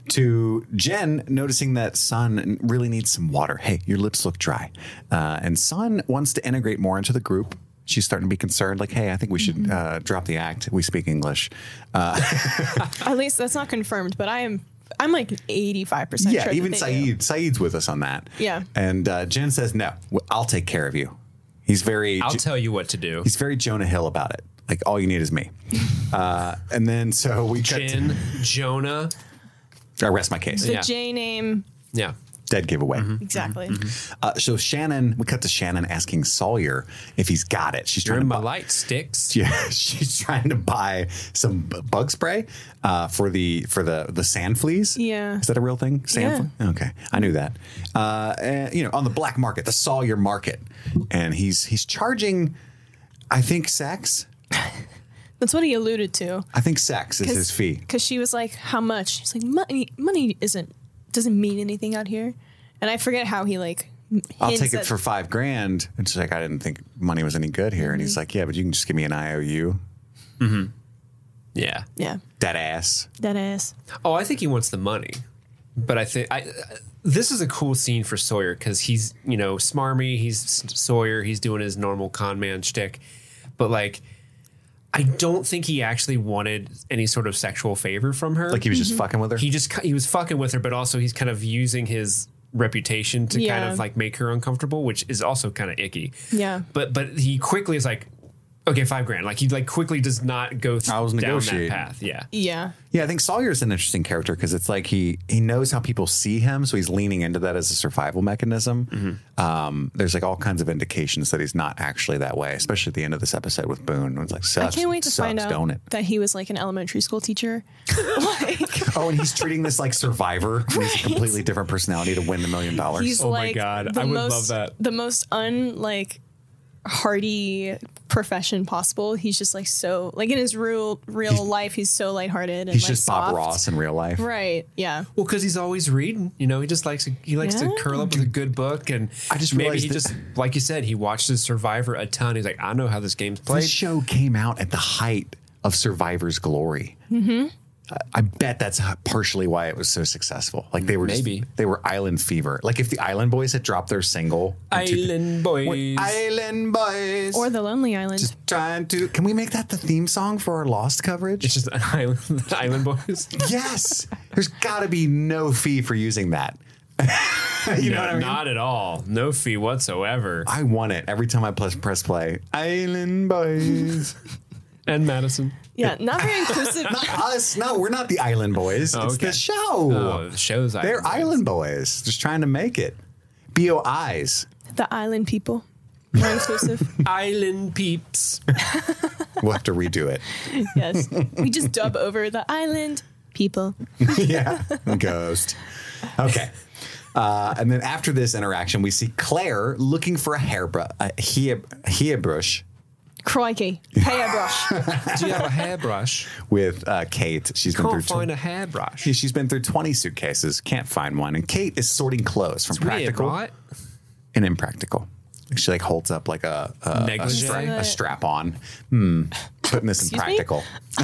to Jen noticing that Sun really needs some water. Hey, your lips look dry. Uh, and Sun wants to integrate more into the group. She's starting to be concerned, like, hey, I think we should mm-hmm. uh, drop the act. We speak English. Uh, At least that's not confirmed, but I am, I'm like eighty-five percent yeah, sure. Yeah, even Saeed, Saeed's with us on that. Yeah. And uh, Jen says, no, I'll take care of you. He's very... I'll tell you what to do. He's very Jonah Hill about it. Like, all you need is me. Uh, and then so we cut Jen, to, Jonah. I rest my case. The Yeah. J name. Yeah. Dead giveaway. Mm-hmm. Exactly. Mm-hmm. Uh, so Shannon, we cut to Shannon asking Sawyer if he's got it. She's You're trying in to my bu- light sticks. Yeah, she's trying to buy some b- bug spray uh, for the for the the sand fleas. Yeah. Is that a real thing? Sand Yeah. flea? Okay, I knew that. Uh, and, you know, on the black market, the Sawyer market, and he's he's charging, I think, sex. That's what he alluded to. I think sex is his fee. Because she was like, how much? She's like, money money isn't doesn't mean anything out here. And I forget how he like I'll take at, it for five grand. And she's like, I didn't think money was any good here. Mm-hmm. And he's like, yeah, but you can just give me an I O U. Mm-hmm. Yeah. Yeah. That ass. That ass. Oh, I think he wants the money. But I think I, this is a cool scene for Sawyer because he's, you know, smarmy. He's Sawyer. He's doing his normal con man shtick. But like, I don't think he actually wanted any sort of sexual favor from her. Like he was mm-hmm. just fucking with her? He just, he was fucking with her, but also he's kind of using his reputation to yeah. kind of like make her uncomfortable, which is also kind of icky. Yeah. But, but he quickly is like, okay, five grand. Like he like quickly does not go th- I was down that path. Yeah. Yeah. Yeah, I think Sawyer's an interesting character because it's like he he knows how people see him, so he's leaning into that as a survival mechanism. Mm-hmm. Um, there's like all kinds of indications that he's not actually that way, especially at the end of this episode with Boone. It's like, sucks, I can't wait to sucks, find out don't it? that he was like an elementary school teacher. like, oh, and he's treating this like Survivor. Right. He's a completely different personality to win the million dollars. He's oh like my God, I would most, love that. The most un like hearty profession possible. He's just like so like in his real real he's, life he's so lighthearted and he's like just soft. Bob Ross in real life, right? Yeah. Well, because he's always reading. You know, he just likes to, he likes yeah. to curl up with a good book, and I just maybe he that, just like you said he watches Survivor a ton. He's like, I know how this game's played. This show came out at the height of Survivor's glory. Mm-hmm. I bet that's partially why it was so successessful. Like they were maybe just, they were Island Fever. Like if the Island Boys had dropped their single, Island two, Boys, Island Boys, or the Lonely Island. Just trying to. Can we make that the theme song for our Lost coverage? It's just Island, Island Boys. Yes, there's got to be no fee for using that. you no, know what I mean? Not at all. No fee whatsoever. I want it every time I press press play. Island Boys. And Madison. Yeah, not very inclusive. Not us. No, we're not the Island Boys. Oh, it's okay. the show. Oh, the show's Island They're Boys. Island Boys. Just trying to make it. B O Is. The Island people. More inclusive. Island peeps. We'll have to redo it. Yes. We just dub over the Island people. Yeah. Ghost. Okay. Uh, and then after this interaction, we see Claire looking for a hairbrush. A hair, hairbrush. Crikey. Hairbrush. Do you have a hairbrush? With uh, Kate. She's Can't been through find tw- a hairbrush. She, she's been through twenty suitcases. Can't find one. And Kate is sorting clothes from It's weird, practical right? and impractical. She like holds up like a a, a, Negligee? stra- a strap on. Hmm. Putting this in Excuse me? practical.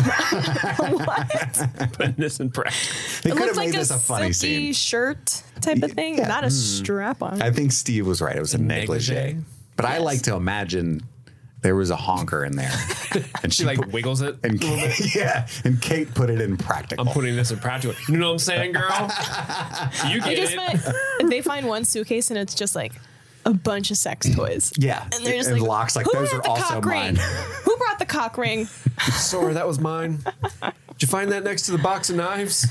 What? Putting this in practice. They It could have looks like made a this a funny silky scene. shirt type of thing, Yeah. not a strap on. I think Steve was right. It was a, A negligee. negligee? But I Yes. like to imagine there was a honker in there. And She like put- wiggles it. and Kate, yeah, and Kate put it in practical. I'm putting this in practical. You know what I'm saying, girl? You They get just it. find, they find one suitcase and it's just like a bunch of sex toys. Yeah, And they're just and like, Locke's like, who those brought are the also cock mine. ring? Who brought the cock ring? Sorry, that was mine. Did you find that next to the box of knives?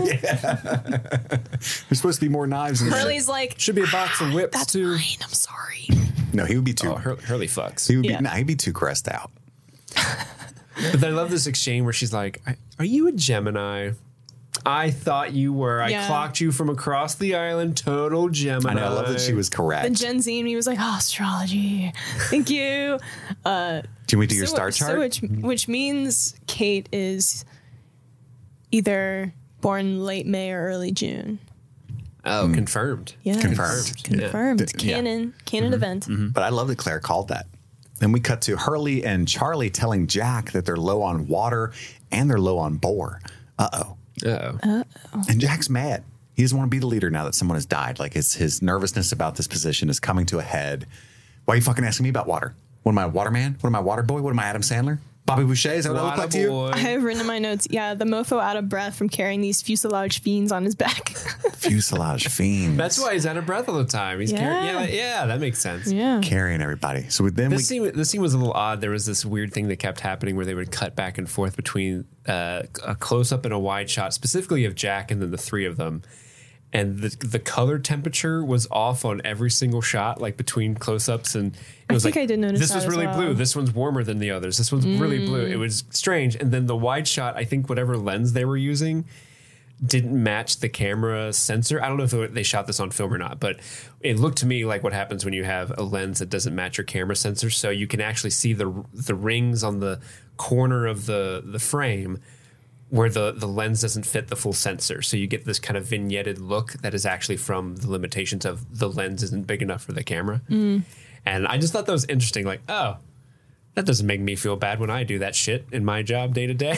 There's supposed to be more knives. In there. Hurley's like, Should be a box of whips that's too. mine. I'm sorry. No, he would be too. Oh, Hur- Hurley fucks. he would be. Yeah. Nah, he'd be too cressed out. But I love this exchange where she's like, "Are you a Gemini? I thought you were. I Yeah. clocked you from across the island. Total Gemini." I know. I love that she was correct. The Gen Z and me was like, oh, astrology. Thank you. Uh, Do we do your so, star chart? So which, which means Kate is either born late May or early June. Oh, confirmed. Yeah, Confirmed. Confirmed. Yeah. Canon. Canon Mm-hmm. event. But I love that Claire called that. Then we cut to Hurley and Charlie telling Jack that they're low on water and they're low on Boar. Uh-oh. Uh-oh. Uh-oh. And Jack's mad. He doesn't want to be the leader now that someone has died. Like his, his nervousness about this position is coming to a head. Why are you fucking asking me about water? What am I, a water man? What am I, water boy? What am I, Adam Sandler? Bobby Boucher? Is that what I look like to you? I have written in my notes, yeah, the mofo out of breath from carrying these fuselage fiends on his back. Fuselage fiends. That's why he's out of breath all the time. He's Yeah. carrying, yeah, yeah, that makes sense. Yeah. Carrying everybody. So then we... This scene, this scene was a little odd. There was this weird thing that kept happening where they would cut back and forth between uh, a close-up and a wide shot, specifically of Jack and then the three of them. And the the color temperature was off on every single shot, like between close-ups, and it was I think like I did notice this that was as really well. blue. This one's warmer than the others. This one's really blue. Mm. It was strange. And then the wide shot, I think whatever lens they were using didn't match the camera sensor. I don't know if they shot this on film or not, but it looked to me like what happens when you have a lens that doesn't match your camera sensor. So you can actually see the the rings on the corner of the the frame where the, the lens doesn't fit the full sensor. So you get this kind of vignetted look that is actually from the limitations of the lens isn't big enough for the camera. Mm. And I just thought that was interesting. Like, oh, that doesn't make me feel bad when I do that shit in my job day to day.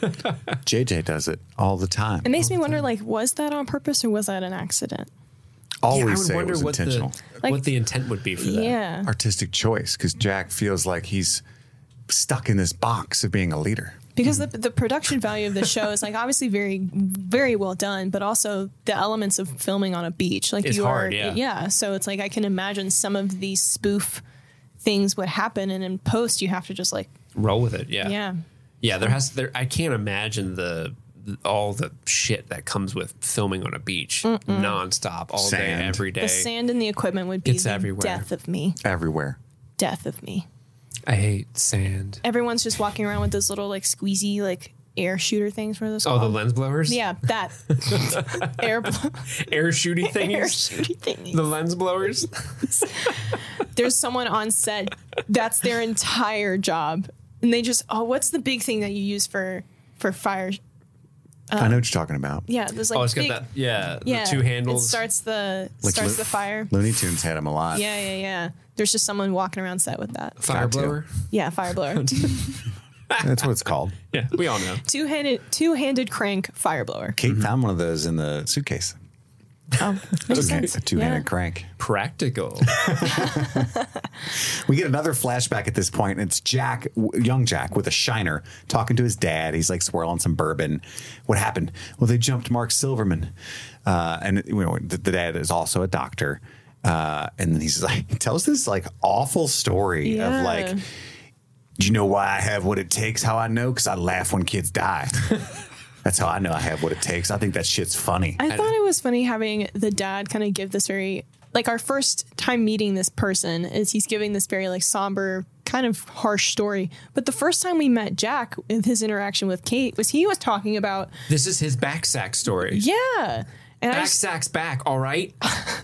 J J does it all the time. It makes me wonder, like, was that on purpose or was that an accident? Always Yeah, I would say it wonder was what intentional. the, Like- what the intent would be for that. Yeah. Artistic choice, because Jack feels like he's stuck in this box of being a leader. Because the the production value of the show is like obviously very very well done, but also the elements of filming on a beach, like It's you hard, are, yeah. So it's like I can imagine some of these spoof things would happen, and in post you have to just like Roll with it. Yeah. yeah. Yeah. There has there. I can't imagine the all the shit that comes with filming on a beach Mm-mm. nonstop all Sand. day, every day. The sand and the equipment would be It's the everywhere. death of me. Everywhere. Death of me. I hate sand. Everyone's just walking around with those little like squeezy like air shooter things. What are those Oh, the called? lens blowers? Yeah, that air blow- Air shooty thingies? air shooty thingies. The lens blowers? There's someone on set that's their entire job, and they just oh, what's the big thing that you use for for fire? I know what you're talking about. Yeah, there's like oh, it's big, got that. Yeah. yeah, The two handles. It starts the Like starts Lo- the fire. Looney Tunes had him a lot. Yeah, yeah, yeah. There's just someone walking around set with that. Fire Got to. blower? Yeah, fire blower. That's what it's called. Yeah, we all know. two handed two handed crank fire blower. Kate found one of those in the suitcase. Oh, makes sense. A two-handed Yeah. crank. Practical. We get another flashback at this point, and it's Jack, w- young Jack, with a shiner talking to his dad. He's like swirling some bourbon. What happened? Well, they jumped Mark Silverman, uh, and you know the, the dad is also a doctor. Uh, and then he's like, he tells this like awful story Yeah. of like, do you know why I have what it takes? How I know? Because I laugh when kids die. That's how I know I have what it takes. I think that shit's funny. I thought it was funny having the dad kind of give this very, like our first time meeting this person is he's giving this very like somber, kind of harsh story. But the first time we met Jack in his interaction with Kate was he was talking about, This is his back sack story. yeah. And I Back just, sack's back, all right?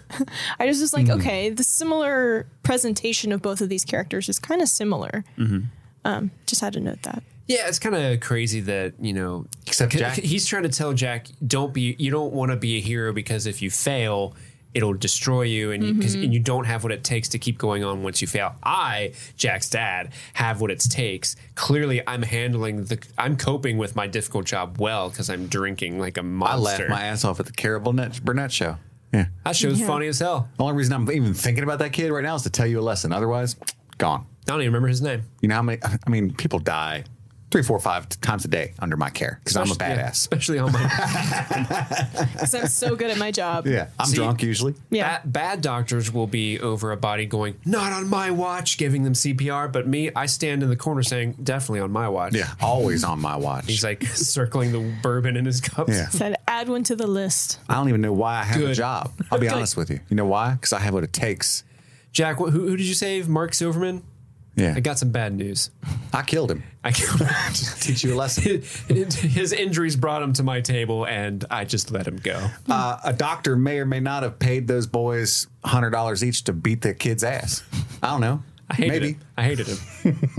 I was just like, okay, the similar presentation of both of these characters is kind of similar. Um, just had to note that. Yeah, it's kind of crazy that, you know, Except c- Jack- he's trying to tell Jack, don't be, you don't want to be a hero because if you fail, it'll destroy you and, you, 'cause- and you don't have what it takes to keep going on once you fail. I, Jack's dad, have what it takes. Clearly, I'm handling the, I'm coping with my difficult job well because I'm drinking like a I monster. laughed my ass off at the Carol Burnett, Burnett show. Yeah. That show's Yeah. funny as hell. The only reason I'm even thinking about that kid right now is to tell you a lesson. Otherwise, gone. I don't even remember his name. You know how many? I mean, people die three, four, five times a day under my care because I'm a Especially- yeah, badass. especially on my. Because I'm so good at my job. Yeah, I'm See, drunk usually. Yeah. Bad, bad doctors will be over a body going, not on my watch, giving them C P R. But me, I stand in the corner saying, definitely on my watch. Yeah, always on my watch. He's like circling the bourbon in his cups. Yeah. Said add one to the list. I don't even know why I have a Good. job. I'll be honest with you. You know why? Because I have what it takes. Jack, wh- who, who did you save? Mark Silverman? Yeah, I got some bad news. I killed him. I killed him. Teach you a lesson. His injuries brought him to my table, and I just let him go. Uh, a doctor may or may not have paid those boys one hundred dollars each to beat the kid's ass. I don't know. I hated Maybe. him. I hated him.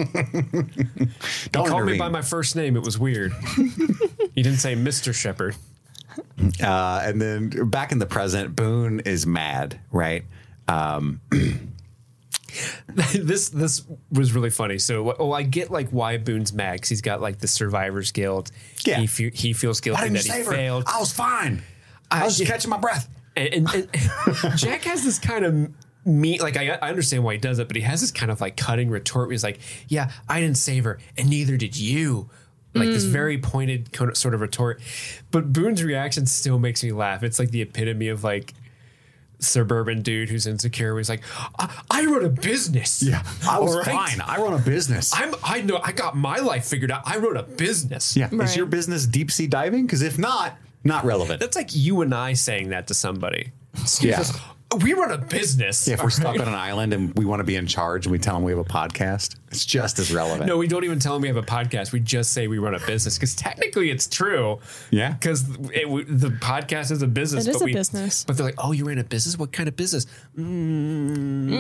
Don't He called me intervene. by my first name. It was weird. He didn't say Mister Shepard. Uh, and then back in the present, Boone is mad, right? Um, this this was really funny. So, oh, I get like why Boone's mad because he's got like the Survivors Guild. Yeah. He, fe- he feels guilty that he failed. I was fine. I was just catching my breath. And, and, and Jack has this kind of mean, like, I, I understand why he does it, but he has this kind of like cutting retort where he's like, yeah, I didn't save her, and neither did you. Like mm. this very pointed sort of retort. But Boone's reaction still makes me laugh. It's like the epitome of like suburban dude who's insecure. Where he's like, I, I run a business. Yeah, I was right? fine. I run a business. I'm. I know. I got my life figured out. I run a business. Yeah. Right. Is your business deep sea diving? Because if not, not relevant. That's like you and I saying that to somebody. Yeah. Just, we run a business. Yeah, if we're stuck on an island and we want to be in charge and we tell them we have a podcast, it's just as relevant. No, we don't even tell them we have a podcast. We just say we run a business because technically it's true. Yeah. Because the podcast is a business. It is but a we, business. But they're like, oh, you ran a business? What kind of business? Mm,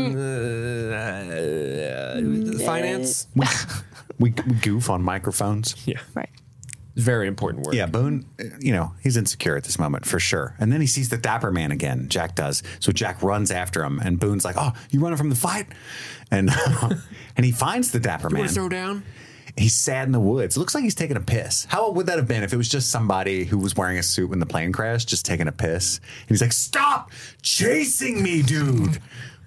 mm. Uh, finance? We, we, we goof on microphones. Yeah. Right. Very important word. Yeah, Boone, you know, he's insecure at this moment for sure. And then he sees the Dapper Man again. Jack does. So Jack runs after him, and Boone's like, "Oh, you running from the fight?" And and he finds the Dapper you Man. Want to throw down? He's sad in the woods. It looks like he's taking a piss. How would that have been if it was just somebody who was wearing a suit when the plane crashed, just taking a piss? And he's like, "Stop chasing me, dude."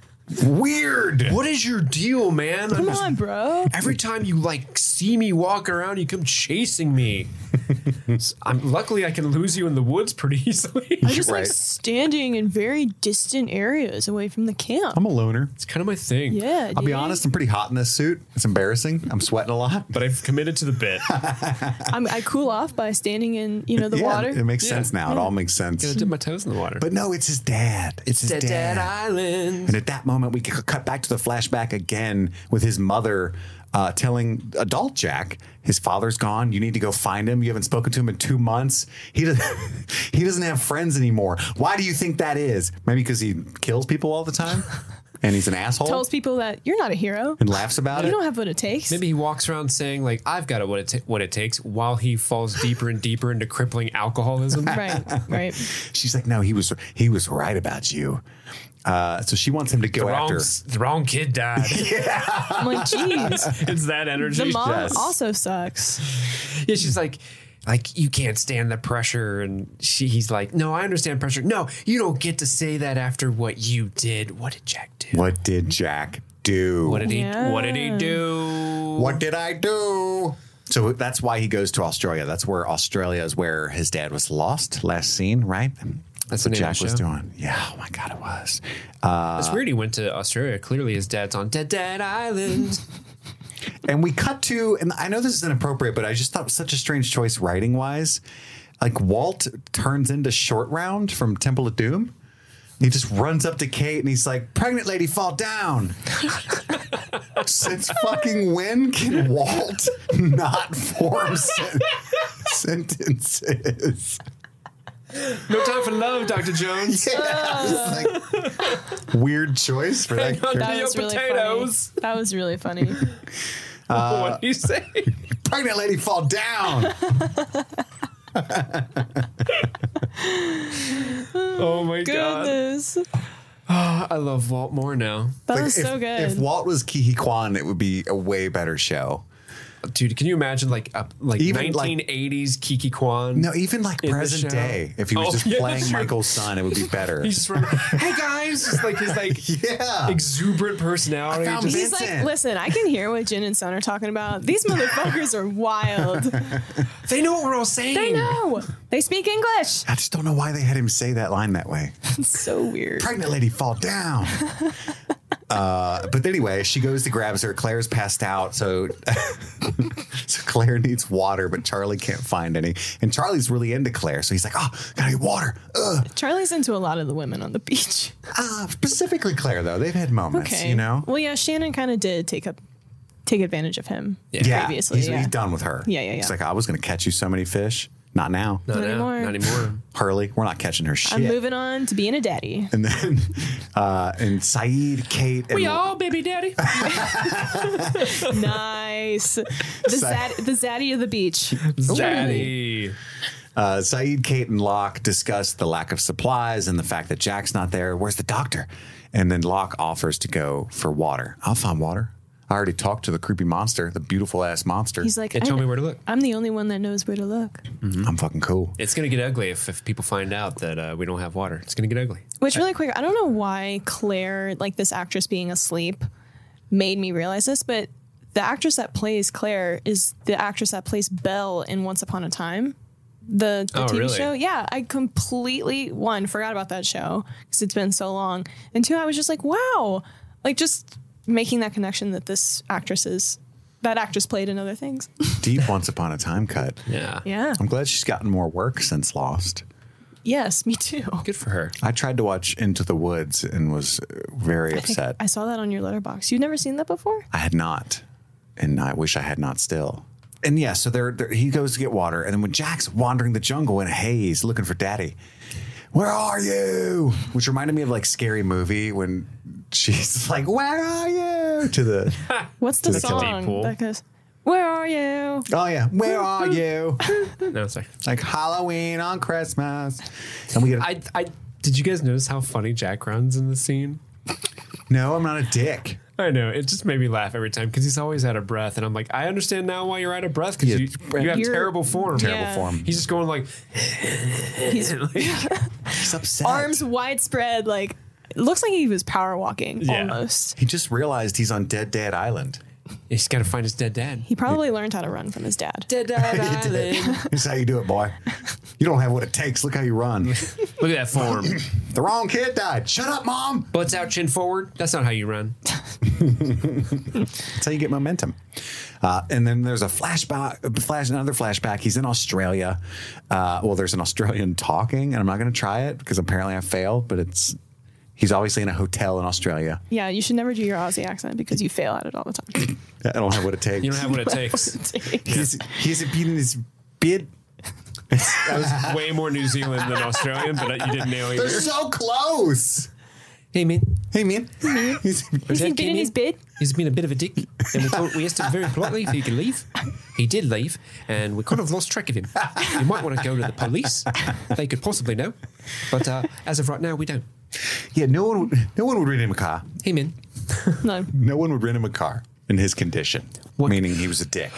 Weird. What is your deal, man? Come I'm on, bro. Every time you like see me walking around, you come chasing me. I'm luckily I can lose you in the woods pretty easily. I just Right. like standing in very distant areas away from the camp. I'm a loner. It's kind of my thing. Yeah, I'll be dude. honest, I'm pretty hot in this suit. It's embarrassing. I'm sweating a lot. But I've committed to the bit. I'm, I cool off by standing in, you know, the yeah, water. It makes Yeah. sense now. It all makes sense. Gonna dip my toes in the water. But no, it's his dad. It's, his Dead dad. Dad Island. And at that moment, we c- cut back to the flashback again with his mother uh, telling adult Jack, his father's gone. You need to go find him. You haven't spoken to him in two months. He doesn't. He doesn't have friends anymore. Why do you think that is? Maybe because he kills people all the time, and he's an asshole. Tells people that you're not a hero. And laughs about You it. don't have what it takes. Maybe he walks around saying like, "I've got it what it ta- what it takes," while he falls deeper and deeper into crippling alcoholism. Right, right. She's like, no, he was he was right about you. Uh, so she wants him to go The wrong, after. s- the wrong kid died. I'm like, geez. It's that energy. The mom Yes. also sucks. Yeah, she's like, like you can't stand the pressure, and she, he's like, no, I understand pressure. No, you don't get to say that after what you did. What did Jack do? What did Jack do? What did he? Yeah. What did he do? What did I do? So that's why he goes to Australia. That's where Australia is where his dad was lost. Last scene, right? That's what the name of Jack the was show. doing. Yeah. Oh my God, it was. Uh, It's weird he went to Australia. Clearly, his dad's on Dead Dad Island. and we cut to, and I know this is inappropriate, but I just thought it was such a strange choice writing wise. Like Walt turns into Short Round from Temple of Doom. He just runs up to Kate and he's like, "Pregnant lady, fall down." Since fucking when can Walt not form sen- sentences? No time for love, Doctor Jones. Yeah, it's like, weird choice for that. Hang on to That your was really potatoes. funny. That was really funny. What do you say? Pregnant lady, fall down. Oh my god! Goodness. I love Walt more now. That Like, was if, so good. If Walt was Kihi Kwan, it would be a way better show. Dude, can you imagine like a, like Even, like- nineteen eighties Kiki Kwan? No, even like In the present show. day, if he was Oh, just yeah, playing sure. Michael's son, it would be better. He's just running, hey guys, just like his like Yeah. exuberant personality. I found Just- He's like, Vincent. listen, I can hear what Jin and Son are talking about. These motherfuckers are wild. they know what we're all saying. They know. They speak English. I just don't know why they had him say that line that way. It's so weird. Pregnant lady, fall down. Uh, but anyway, she goes to grabs her. Claire's passed out, so so Claire needs water, but Charlie can't find any. And Charlie's really into Claire, so he's like, "Oh, gotta get water." Ugh. Charlie's into a lot of the women on the beach. Uh, specifically Claire, though, they've had moments, Okay. you know. Well, yeah, Shannon kind of did take up take advantage of him Yeah, previously. he's, yeah. he's done with her. Yeah, yeah, He's yeah. like, "I was gonna catch you so many fish, not now, Not, Not now. anymore. Not anymore. Hurley. We're not catching her shit." I'm moving on to being a daddy. And then, uh, and Saeed, Kate, and We all baby daddy. Nice. The, Sorry. zad- the zaddy of the beach. Daddy. Uh, Saeed, Kate, and Locke discuss the lack of supplies and the fact that Jack's not there. Where's the doctor? And then Locke offers to go for water. I'll find water. I already talked to the creepy monster, the beautiful ass monster. He's like, It told me where to look. I'm the only one that knows where to look. Mm-hmm. I'm fucking cool. It's going to get ugly if, if people find out that uh, we don't have water. It's going to get ugly. Which, really quick, I don't know why Claire, like this actress being asleep, made me realize this, but the actress that plays Claire is the actress that plays Belle in Once Upon a Time. The, the Oh, T V really? show. Yeah, I completely, one, forgot about that show because it's been so long. And two, I was just like, wow. Like just making that connection that this actress is, that actress played in other things. Deep Once Upon a Time cut. Yeah. Yeah. I'm glad she's gotten more work since Lost. Yes, me too. Good for her. I tried to watch Into the Woods and was very I think upset. I saw that on your letterbox. You've never seen that before? I had not, and I wish I had not still. And yeah, so they're, they're, he goes to get water, and then when Jack's wandering the jungle in a haze looking for Daddy, where are you? Which reminded me of like Scary Movie when she's like, where are you? To the What's the, the song pool. that goes, where are you? oh yeah, where are you? No, sorry. Like Halloween on Christmas, and we get. I, I, did you guys notice how funny Jack runs in the scene? No, I'm not a dick. I know. It just made me laugh every time because he's always out of breath. And I'm like, I understand now why you're out of breath because Yeah, you, you have you're- terrible form. Terrible Yeah. form. He's just going like, He's He's upset. arms widespread, like it looks like he was power walking Yeah. almost. He just realized he's on Dead Dad Island. he's got to find his dead dad. He probably learned how to run from his dad. Dead dad island. This is how you do it, boy. You don't have what it takes. Look how you run. Look at that form. The wrong kid died. Shut up, Mom. Butts out, chin forward. That's not how you run. That's how you get momentum. Uh, and then there's a flashback, a flash, another flashback. He's in Australia. Uh, well, there's an Australian talking, and I'm not going to try it because apparently I failed. But it's he's obviously in a hotel in Australia. Yeah, you should never do your Aussie accent because you fail at it all the time. I don't have what it takes. You don't have what it takes. He's he's been in his bid. That was way more New Zealand than Australian, but you didn't nail They're either. so close. Hey, man. Hey, man. He's, Has he been in his bid? He's been a bit of a dick, and we, told, we asked him very politely if he could leave. He did leave, and we kind of lost track of him. You might want to go to the police. They could possibly know, but uh, as of right now, we don't. yeah, no one, would, no one would rent him a car. Hey, man. No. No one would rent him a car in his condition, meaning he was a dick.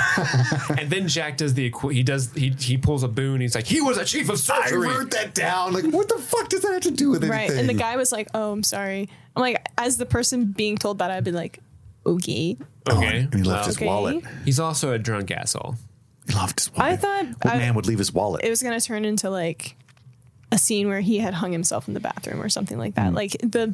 And then Jack does the equi- he does he he pulls a boon. He's like, he was a chief of I surgery. wrote that down. Like, what the fuck does that have to do with anything? Right. And the guy was like, oh, I'm sorry. I'm like, as the person being told that, I'd be like, okay. Okay, And he left well, his Okay. wallet. he's also a drunk asshole. He left his wallet. I thought What I- man would leave his wallet? It was going to turn into like a scene where he had hung himself in the bathroom or something like that. Like the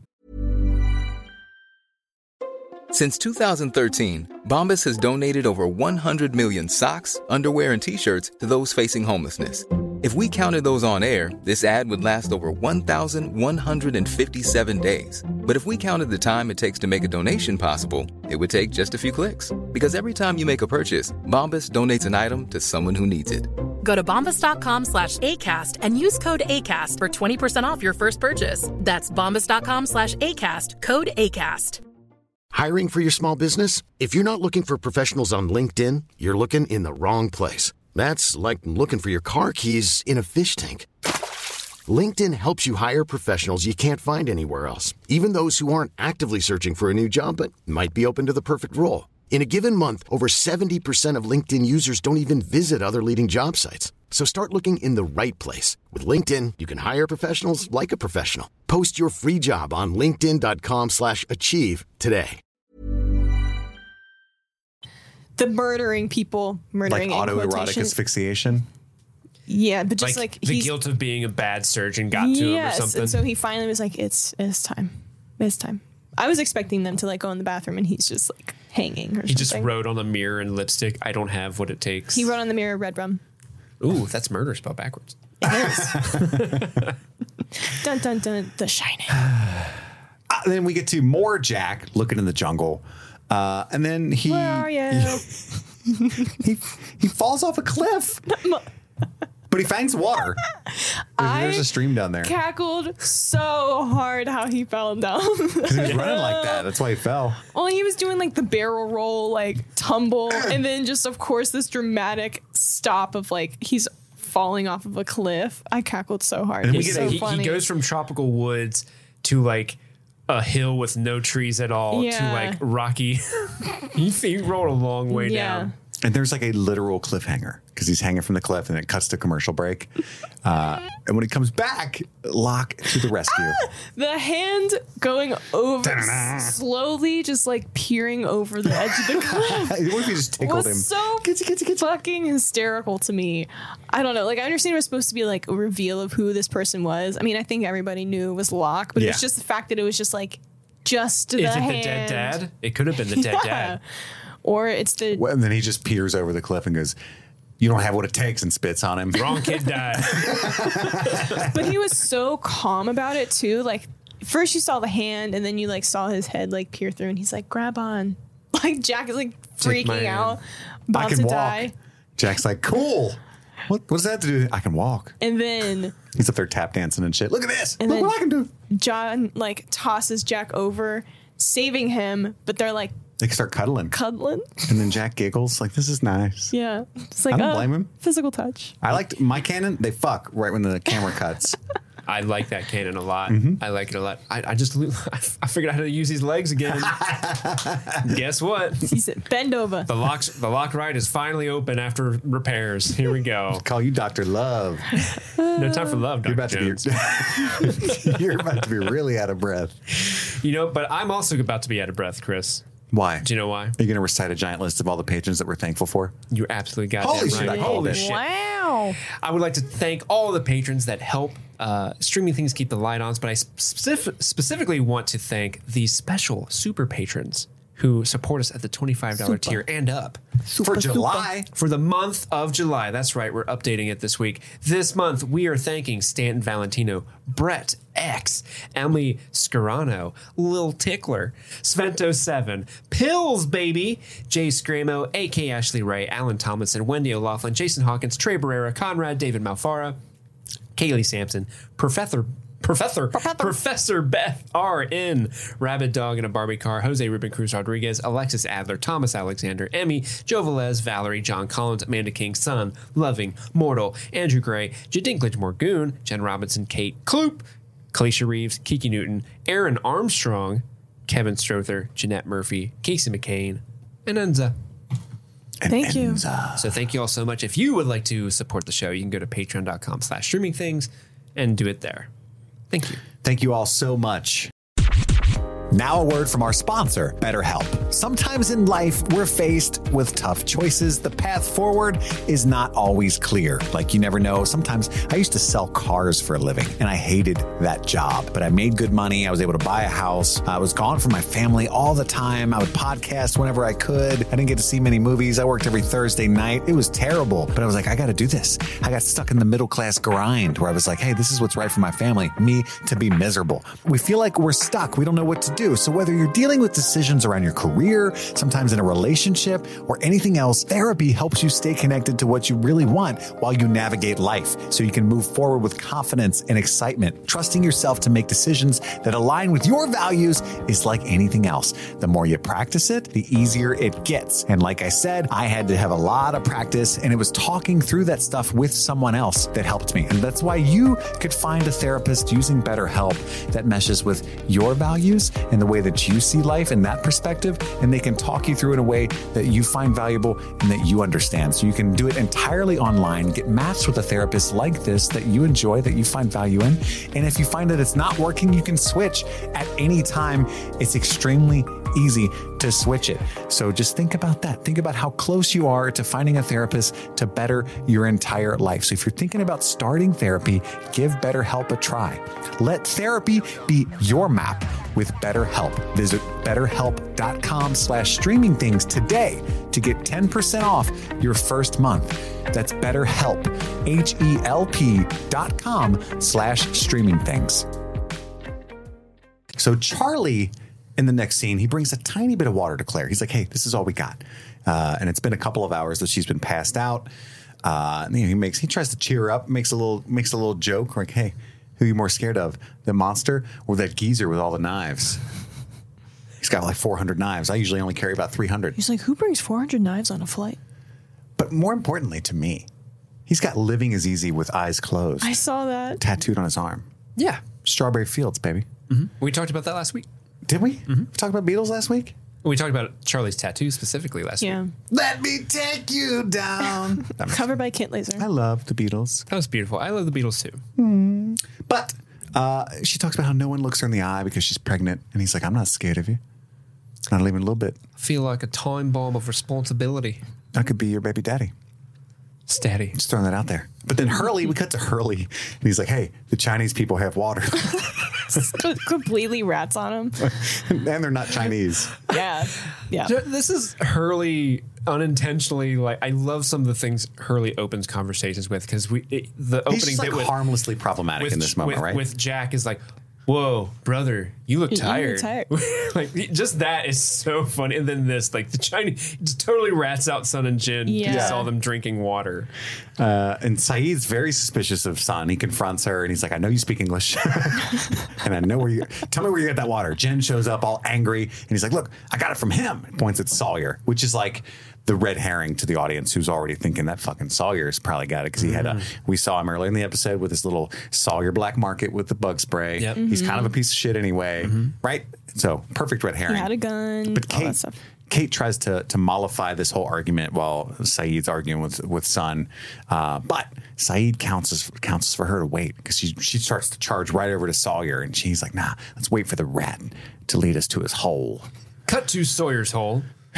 Since two thousand thirteen, Bombas has donated over one hundred million socks, underwear, and T-shirts to those facing homelessness. If we counted those on air, this ad would last over one thousand one hundred fifty-seven days. But if we counted the time it takes to make a donation possible, it would take just a few clicks. Because every time you make a purchase, Bombas donates an item to someone who needs it. Go to bombas.com slash ACAST and use code ACAST for twenty percent off your first purchase. That's bombas.com slash ACAST, code ACAST. Hiring for your small business? If you're not looking for professionals on LinkedIn, you're looking in the wrong place. That's like looking for your car keys in a fish tank. LinkedIn helps you hire professionals you can't find anywhere else, even those who aren't actively searching for a new job but might be open to the perfect role. In a given month, over seventy percent of LinkedIn users don't even visit other leading job sites. So start looking in the right place. With LinkedIn, you can hire professionals like a professional. Post your free job on linkedin.com slash achieve today. the murdering people, murdering like in autoerotic quotation. asphyxiation. Yeah, but just like, like the he's, guilt of being a bad surgeon got to him or yes, something. and so he finally was like, "It's it's time, it's time." I was expecting them to like go in the bathroom, and he's just like hanging or he something. just wrote on the mirror in lipstick, "I don't have what it takes." He wrote on the mirror, "Red rum." Ooh, that's murder spelled backwards. It is. Dun dun dun. The Shining. Uh, then we get to more Jack looking in the jungle, uh, and then he Where are you? he he falls off a cliff, but he finds water. There's, there's a stream down there. Cackled so hard how he fell down. Because he was running like that. That's why he fell. Well, he was doing like the barrel roll, like tumble, and then just of course this dramatic stop of like he's falling off of a cliff. I cackled so hard. And It's we get so a, he, funny. he goes from tropical woods to like a hill with no trees at all to Yeah. like rocky. he, he rolled a long way Yeah. down. And there's like a literal cliffhanger because he's hanging from the cliff and it cuts to commercial break. Uh, and when he comes back, Locke to the rescue. The hand going over Da-da-da. slowly, just like peering over the edge of the cliff. What if he just tickled was him? so fucking hysterical to me. I don't know. Like, I understand it was supposed to be like a reveal of who this person was. I mean, I think everybody knew it was Locke, but Yeah. it's just the fact that it was just like just the Is it hand. the dead dad? It could have been the dead Yeah. dad. Or it's the Well, and then he just peers over the cliff and goes, "You don't have what it takes," and spits on him. Wrong kid died. but he was so calm about it too. Like first you saw the hand and then you like saw his head like peer through and he's like, grab on. Like Jack is like Take my freaking hand. out, I about can to walk. die. Jack's like, "Cool. What, what does that have to do? I can walk." And then He's up there tap dancing and shit. Look at this. And Look then what I can do. John like tosses Jack over, saving him, but they're like They start cuddling. cuddling. And then Jack giggles like, "This is nice." Yeah. It's like I don't uh, blame him. Physical touch. I liked my canon. They fuck right when the camera cuts. I like that cannon a lot. Mm-hmm. I like it a lot. I, I just I figured out how to use these legs again. Guess what? He said, bend over. The lock the lock ride is finally open after repairs. Here we go. Call you Doctor Love. No time for love, You're Doctor about to Jones. be. You're about to be really out of breath. You know, but I'm also about to be out of breath, Chris. Why? Do you know why? Are you going to recite a giant list of all the patrons that we're thankful for? You're absolutely goddamn Holy right. shit, I called Holy it. shit. Wow. I would like to thank all the patrons that help uh, Streaming Things keep the light on, but I specif- specifically want to thank the special super patrons who support us at the twenty-five dollars tier and up. For July. For the month of July. That's right. We're updating it this week. This month, we are thanking Stanton Valentino, Brett X, Emily Scarano, Lil Tickler, Svento seven, Pills Baby, Jay Scramo, A K Ashley Ray, Alan Tomlinson, Wendy O'Laughlin, Jason Hawkins, Trey Barrera, Conrad, David Malfara, Kaylee Sampson, Professor Professor Professor Beth R N, Rabbit Dog in a Barbie Car, Jose Ruben Cruz Rodriguez, Alexis Adler, Thomas Alexander, Emmy, Joe Velez, Valerie, John Collins, Amanda King, Son, Loving, Mortal, Andrew Gray, Jadinklage Morgoon, Jen Robinson, Kate Kloop, Kalisha Reeves, Kiki Newton, Aaron Armstrong, Kevin Strother, Jeanette Murphy, Casey McCain, and Enza. Thank you. So thank you all so much. If you would like to support the show, you can go to patreon.com slash streaming things and do it there. Thank you. Thank you all so much. Now a word from our sponsor, BetterHelp. Sometimes in life, we're faced with tough choices. The path forward is not always clear. Like you never know. Sometimes I used to sell cars for a living and I hated that job, but I made good money. I was able to buy a house. I was gone from my family all the time. I would podcast whenever I could. I didn't get to see many movies. I worked every Thursday night. It was terrible, but I was like, I got to do this. I got stuck in the middle class grind where I was like, hey, this is what's right for my family, me to be miserable. We feel like we're stuck. We don't know what to do. So whether you're dealing with decisions around your career, sometimes in a relationship, or anything else, therapy helps you stay connected to what you really want while you navigate life so you can move forward with confidence and excitement. Trusting yourself to make decisions that align with your values is like anything else. The more you practice it, the easier it gets. And like I said, I had to have a lot of practice, and it was talking through that stuff with someone else that helped me. And that's why you could find a therapist using BetterHelp that meshes with your values and the way that you see life in that perspective, and they can talk you through in a way that you find valuable and that you understand. So you can do it entirely online, get matched with a therapist like this that you enjoy, that you find value in. And if you find that it's not working, you can switch at any time. It's extremely easy to switch it. So just think about that. Think about how close you are to finding a therapist to better your entire life. So if you're thinking about starting therapy, give BetterHelp a try. Let therapy be your map with BetterHelp. Visit betterhelp.com slash streaming things today to get ten percent off your first month. That's BetterHelp, H-E-L-P dot com slash streaming things. So Charlie, in the next scene, he brings a tiny bit of water to Claire. He's like, hey, this is all we got. Uh, and it's been a couple of hours that she's been passed out. Uh, and he makes, he tries to cheer her up, makes a little, makes a little joke like, hey, who are you more scared of, the monster or that geezer with all the knives? He's got like four hundred knives. I usually only carry about three hundred. He's like, who brings four hundred knives on a flight? But more importantly to me, He's got living is easy with eyes closed. I saw that. Tattooed on his arm. Yeah. Strawberry Fields, baby. Mm-hmm. We talked about that last week. Did we? Mm-hmm. We talked about Beatles last week? We talked about Charlie's tattoo specifically last yeah. week. Let me take you down. Covered by Kit Laser. I love the Beatles. That was beautiful. I love the Beatles too. Mm. But uh, she talks about how no one looks her in the eye because she's pregnant. And he's like, I'm not scared of you. Not even a little bit. I feel like a time bomb of responsibility. I could be your baby daddy. Steady. Just throwing that out there. But then Hurley, we cut to Hurley, and he's like, hey, the Chinese people have water. Completely rats on him. And they're not Chinese. Yeah. Yeah. This is Hurley unintentionally, like, I love some of the things Hurley opens conversations with, because we it, the opening he's just like bit with, harmlessly problematic with, in this moment, with, right? With Jack is like, whoa, brother, you look You tired. look tired. Like, just that is so funny. And then this, like, the Chinese just totally rats out Sun and Jin. Yeah. He saw them drinking water. Uh, and Saeed's very suspicious of Sun. He confronts her and he's like, I know you speak English. And I know where you, tell me where you get that water. Jen shows up all angry and he's like, look, I got it from him. And points at Sawyer, which is like the red herring to the audience who's already thinking that fucking Sawyer's probably got it because he Mm-hmm. had a, we saw him earlier in the episode with this little Sawyer black market with the bug spray. Yep. He's kind of a piece of shit anyway, Mm-hmm. right? So perfect red herring. He had a gun. But all that Kate, stuff. Kate tries to to mollify this whole argument while Saeed's arguing with with Sun, uh, but Saeed counts counts for her to wait because she she starts to charge right over to Sawyer, and she's like, "Nah, let's wait for the rat to lead us to his hole." Cut to Sawyer's hole.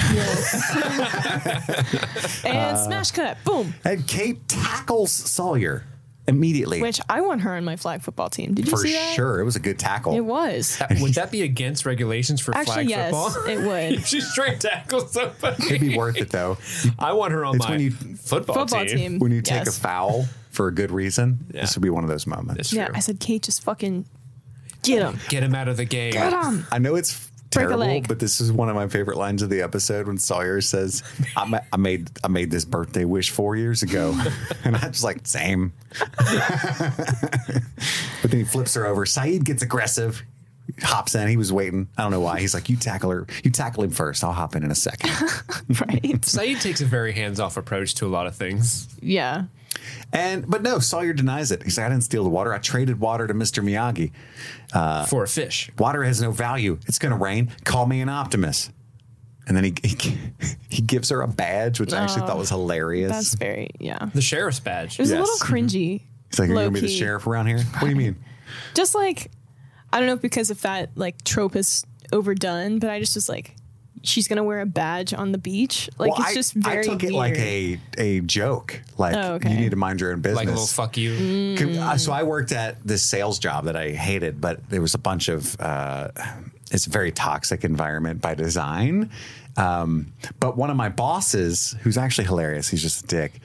Yes. and smash cut. Boom. And Kate tackles Sawyer immediately. Which I want her on my flag football team. Did you for see that? sure, it was a good tackle. It was. That- would that be against regulations for Actually, flag yes, football? it would. If she straight tackles somebody. It'd be worth it though. I want her on It's my when you- football, Football team. team. When you take Yes. a foul for a good reason, Yeah. this would be one of those moments. It's Yeah, true. I said, Kate, just fucking get him. Get him out of the game. Get him. I know it's Break a terrible, leg. but this is one of my favorite lines of the episode when Sawyer says, I, ma- I made I made this birthday wish four years ago. And I was like, same. But then he flips her over. Saeed gets aggressive, hops in. He was waiting. I don't know why. He's like, you tackle her. You tackle him first. I'll hop in in a second. Right. Saeed takes a very hands-off approach to a lot of things. Yeah. And But no, Sawyer denies it. He's like, I didn't steal the water. I traded water to Mister Miyagi. For a fish. Water has no value. It's going to rain. Call me an optimist. And then he he, he gives her a badge, which I actually Oh, thought was hilarious. That's very, yeah. The sheriff's badge. It was a Yes. little cringy. He's like, are you going to be the low-key. sheriff around here? What do you mean? Just like, I don't know if because if that like trope is overdone, but I just was like, she's going to wear a badge on the beach. Like, Well, it's I, just very I took it weird. like a a joke. Like, Oh, okay. you need to mind your own business. Like a little fuck you. Mm. Com- uh, So I worked at this sales job that I hated, but there was a bunch of, uh, it's a very toxic environment by design. Um, but one of my bosses, who's actually hilarious, he's just a dick.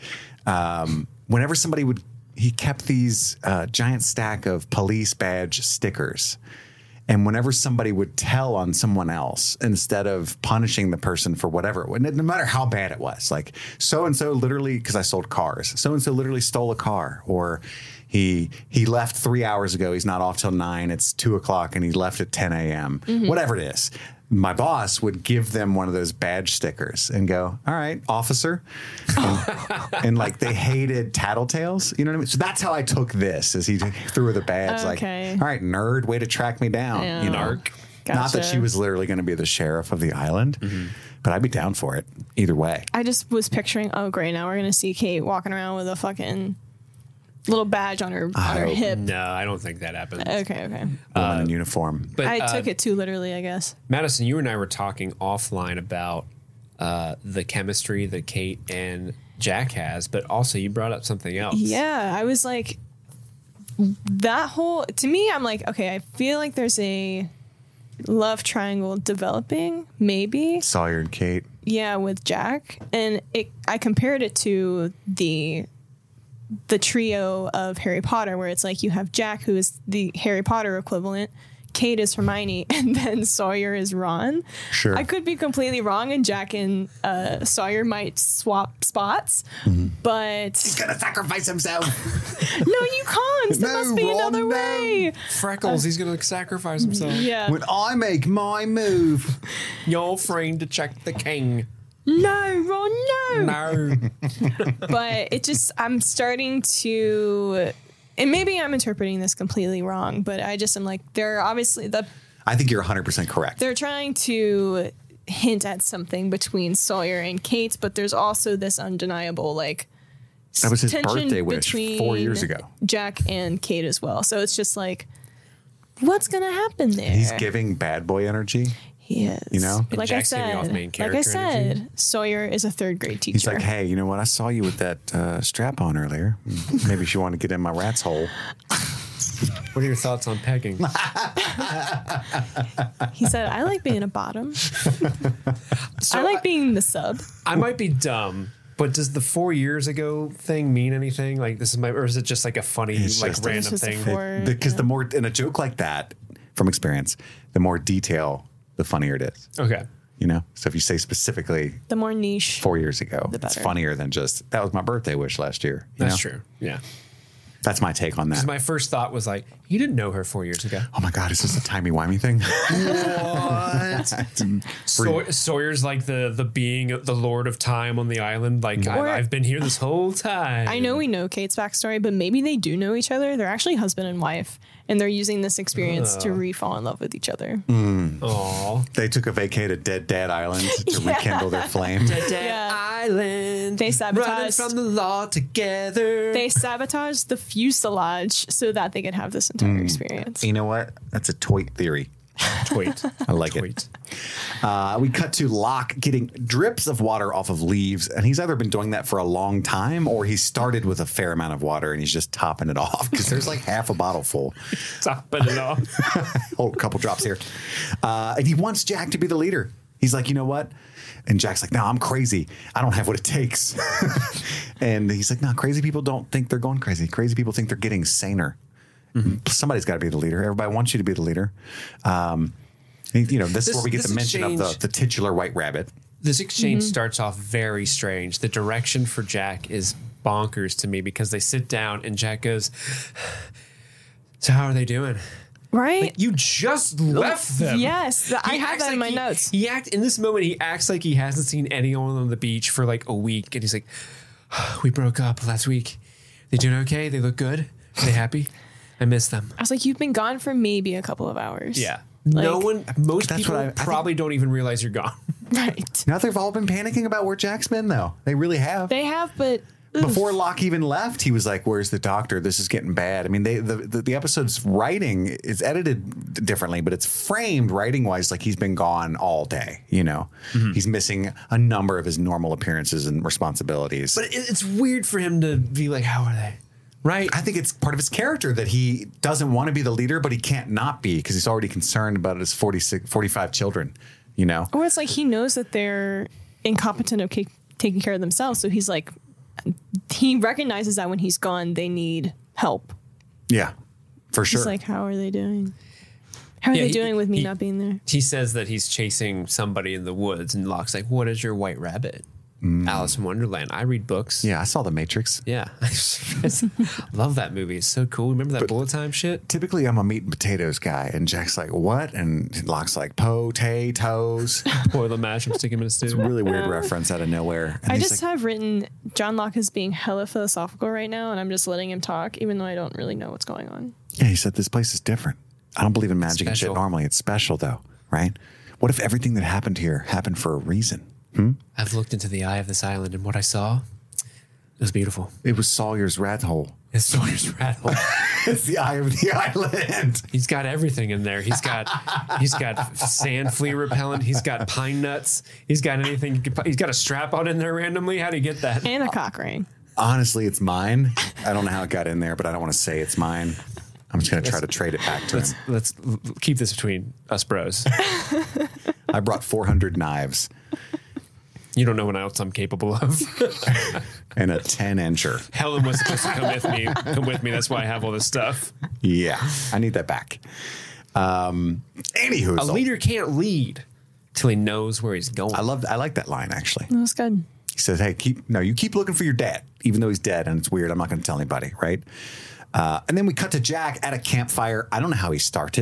Um, whenever somebody would, he kept these uh, giant stack of police badge stickers. And whenever somebody would tell on someone else, instead of punishing the person for whatever, no matter how bad it was, like so-and-so literally, because I sold cars, so-and-so literally stole a car, or he he left three hours ago, he's not off till nine, it's two o'clock, and he left at ten a.m., Mm-hmm. whatever it is. My boss would give them one of those badge stickers and go, all right, officer. And, and like they hated tattletales, you know what I mean? So that's how I took this, as he threw her the badge. Okay. Like, all right, nerd, way to track me down. Yeah. You know, Narc. not that Gotcha. she was literally going to be the sheriff of the island, but I'd be down for it either way. I just was picturing, oh, great, now we're going to see Kate walking around with a fucking little badge on her, on her hope hip. No, I don't think that happens. Okay, okay. Woman in uniform. But I uh, took it too literally, I guess. Madison, you and I were talking offline about uh, the chemistry that Kate and Jack has, but also you brought up something else. Yeah, I was like, that whole, to me, I'm like, okay, I feel like there's a love triangle developing, maybe. Sawyer and Kate. Yeah, with Jack. And it, I compared it to the the trio of Harry Potter, where it's like you have Jack, who is the Harry Potter equivalent, Kate is Hermione, and then Sawyer is Ron. Sure. I could be completely wrong, and Jack and uh, Sawyer might swap spots, Mm-hmm. but He's going to sacrifice himself. no, you can't. There No, must be Ron, another no. way. Freckles, he's going to sacrifice himself. Yeah. When I make my move. You're free to check the king. no, Ron, no. No. But it just, I'm starting to, and maybe I'm interpreting this completely wrong, but I just am like, they're obviously, the. I think you're one hundred percent correct. They're trying to hint at something between Sawyer and Kate, but there's also this undeniable, like, that was his tension birthday wish between four years ago. Jack and Kate as well. So it's just like, what's going to happen there? He's giving bad boy energy. He is. You know? Like I said, like I said, Sawyer is a third grade teacher. He's like, hey, you know what? I saw you with that uh, strap on earlier. Maybe she wanted to get in my rat's hole. What are your thoughts on pegging? He said, I like being a bottom. So I like being the sub. I might be dumb, but does the four years ago thing mean anything? Like this is my, or is it just like a funny, It's like just- random It's just a thing? four- It- because the more, in a joke like that, from experience, the more detail, the funnier it is. Okay. You know? So if you say specifically The more niche. four years ago, The it's better. funnier than just, that was my birthday wish last year. you That's know? true. Yeah. That's my take on Because that. my first thought was like, you didn't know her four years ago. Oh my God, is this a timey-wimey thing? What? Saw- Sawyer's like the the being, the Lord of Time on the island. Like, Or- I, I've been here this whole time. I know we know Kate's backstory, but maybe they do know each other. They're actually husband and wife, and they're using this experience to re-fall in love with each other. Aw. They took a vacay to Dead Dad Island to Yeah. rekindle their flame. Dead Yeah. Island. They Running sabotaged. from the law together. They sabotaged the fuselage so that they could have this entire experience. You know what? That's a toy theory. Tweet. I like Tweet. it. Uh, we cut to Locke getting drips of water off of leaves, and he's either been doing that for a long time or he started with a fair amount of water and he's just topping it off because there's like half a bottle full. Topping it off. Oh, a couple drops here. Uh, and he wants Jack to be the leader. He's like, you know what? And Jack's like, no, I'm crazy. I don't have what it takes. And he's like, no, crazy people don't think they're going crazy. Crazy people think they're getting saner. Mm-hmm. Somebody's got to be the leader. Everybody wants you to be the leader. Um, you know, this, This- is where we get this the mention of the, exchange- the titular white rabbit. This exchange Mm-hmm. starts off very strange. The direction for Jack is bonkers to me because they sit down and Jack goes, so how are they doing? Right? Like, you just left them. Yes, th- I He have acts that in my he- notes. He act in this moment. He acts like he hasn't seen anyone on the beach for like a week, and he's like, "We broke up last week. They doing okay? They look good. Are they happy? I miss them." I was like, you've been gone for maybe a couple of hours. Yeah. no Like- one. Most That's people what I- I think- probably don't even realize you're gone. Right. Now they've all been panicking about where Jack's been, though. They really have. They have, but Before Locke even left, he was like, "Where's the doctor? This is getting bad." I mean, they the the, the episode's writing is edited differently, but it's framed writing wise like he's been gone all day. You know, he's missing a number of his normal appearances and responsibilities. But it, it's weird for him to be like, "How are they?" Right? I think it's part of his character that he doesn't want to be the leader, but he can't not be because he's already concerned about his forty-six, forty-five children. You know, or it's like he knows that they're incompetent of ca- taking care of themselves. So he's like, he recognizes that when he's gone, they need help. yeah, for sure. He's like, how are they doing? How are Yeah, they he- doing with me he- not being there? He says that he's chasing somebody in the woods, and Locke's like, "What is your white rabbit?" Alice in Wonderland. I read books. yeah, I saw The Matrix. Yeah. Love that movie. It's so cool. Remember that bullet time shit? Typically, I'm a meat and potatoes guy, and Jack's like, "What?" And Locke's like, "Potatoes." Boil the mash and stick him in a stew. Really weird reference out of nowhere. And I he's just like, have written John Locke as being hella philosophical right now, and I'm just letting him talk, even though I don't really know what's going on. yeah, he said this place is different. I don't believe in magic and shit Special. normally. It's special though, right? What if everything that happened here happened for a reason? I've looked into the eye of this island, and what I saw, it was beautiful. It was Sawyer's rat hole. It's Sawyer's rattle. It's the eye of the island. He's got everything in there. He's got he's got sand flea repellent. He's got pine nuts. He's got anything. you could pu- He's got a strap on in there randomly. How do you get that? And a cock ring. Honestly, it's mine. I don't know how it got in there, but I don't want to say it's mine. I'm just going to try to trade it back to Let's him. let's l- keep this between us bros. I brought four hundred knives You don't know what else I'm capable of. and a ten incher. Helen was supposed to come with me. Come with me. That's why I have all this stuff. Yeah, I need that back. Um, anywho, A leader can't lead till he knows where he's going. I love. I like that line actually. That was good. He says, "Hey, keep no, you keep looking for your dad, even though he's dead, and it's weird. I'm not going to tell anybody, right?" Uh, and then we cut to Jack at a campfire. I don't know how he started.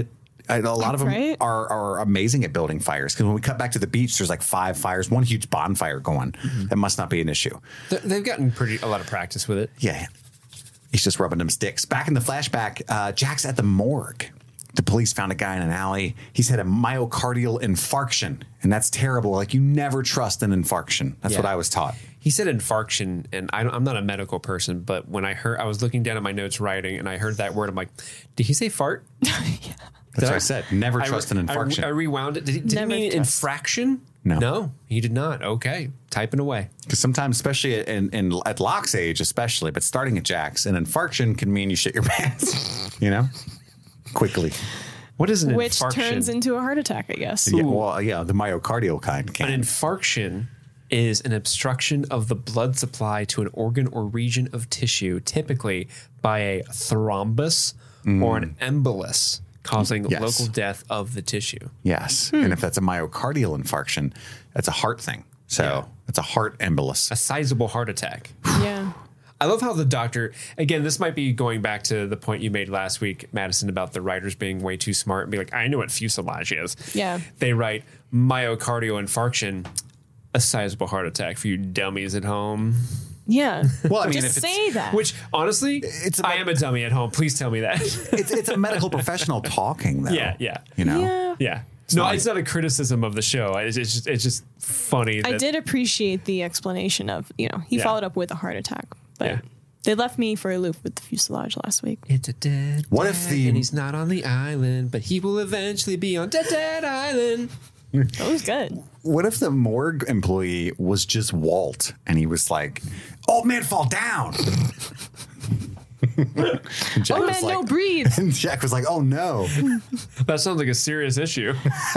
A lot of them Right? are, are amazing at building fires. Because when we cut back to the beach, there's like five fires, one huge bonfire going. Mm-hmm. That must not be an issue. Th- They've gotten pretty a lot of practice with it. Yeah. He's just rubbing them sticks. Back in the flashback, uh, Jack's at the morgue. The police found a guy in an alley. He's had a myocardial infarction, and that's terrible. Like, you never trust an infarction. That's Yeah. what I was taught. He said infarction, and I don't, I'm not a medical person, but when I heard, I was looking down at my notes writing, and I heard that word. I'm like, did he say fart? yeah. That's what I said. Never I trust re- an infarction. I, I rewound it. Did he, did he Never mean trust. infraction? No. No, he did not. Okay. Typing away. Because sometimes, especially in, in at Locke's age, especially, but starting at Jack's, an infarction can mean you shit your pants, you know, quickly. What is an Which infarction? turns into a heart attack, I guess. Yeah, well, yeah, the myocardial kind can. An infarction is an obstruction of the blood supply to an organ or region of tissue, typically by a thrombus or an embolus, causing Yes. local death of the tissue. Yes. And if that's a myocardial infarction, that's a heart thing. So Yeah. it's a heart embolus. A sizable heart attack. Yeah. I love how the doctor, again, this might be going back to the point you made last week, Madison, about the writers being way too smart and be like, I know what fuselage is. Yeah. They write myocardial infarction, a sizable heart attack for you dummies at home. Yeah. Well, I mean, just if it's- say that. Which, honestly, It's I about- am a dummy at home. Please tell me that. it's it's a medical professional talking, though. Yeah, yeah. You know? yeah. yeah. No, not- it's not a criticism of the show. It's, it's just it's just funny. I that- did appreciate the explanation of, you know, he Yeah. followed up with a heart attack, but Yeah. they left me for a loop with the fuselage last week. It's a dead What if dad, the- and he's not on the island, but he will eventually be on Dead Dead Island. That was good. What if the morgue employee was just Walt and he was like, old man, fall down? And Jack Oh, was man, no, like- breathe. And Jack was like, oh, no. That sounds like a serious issue.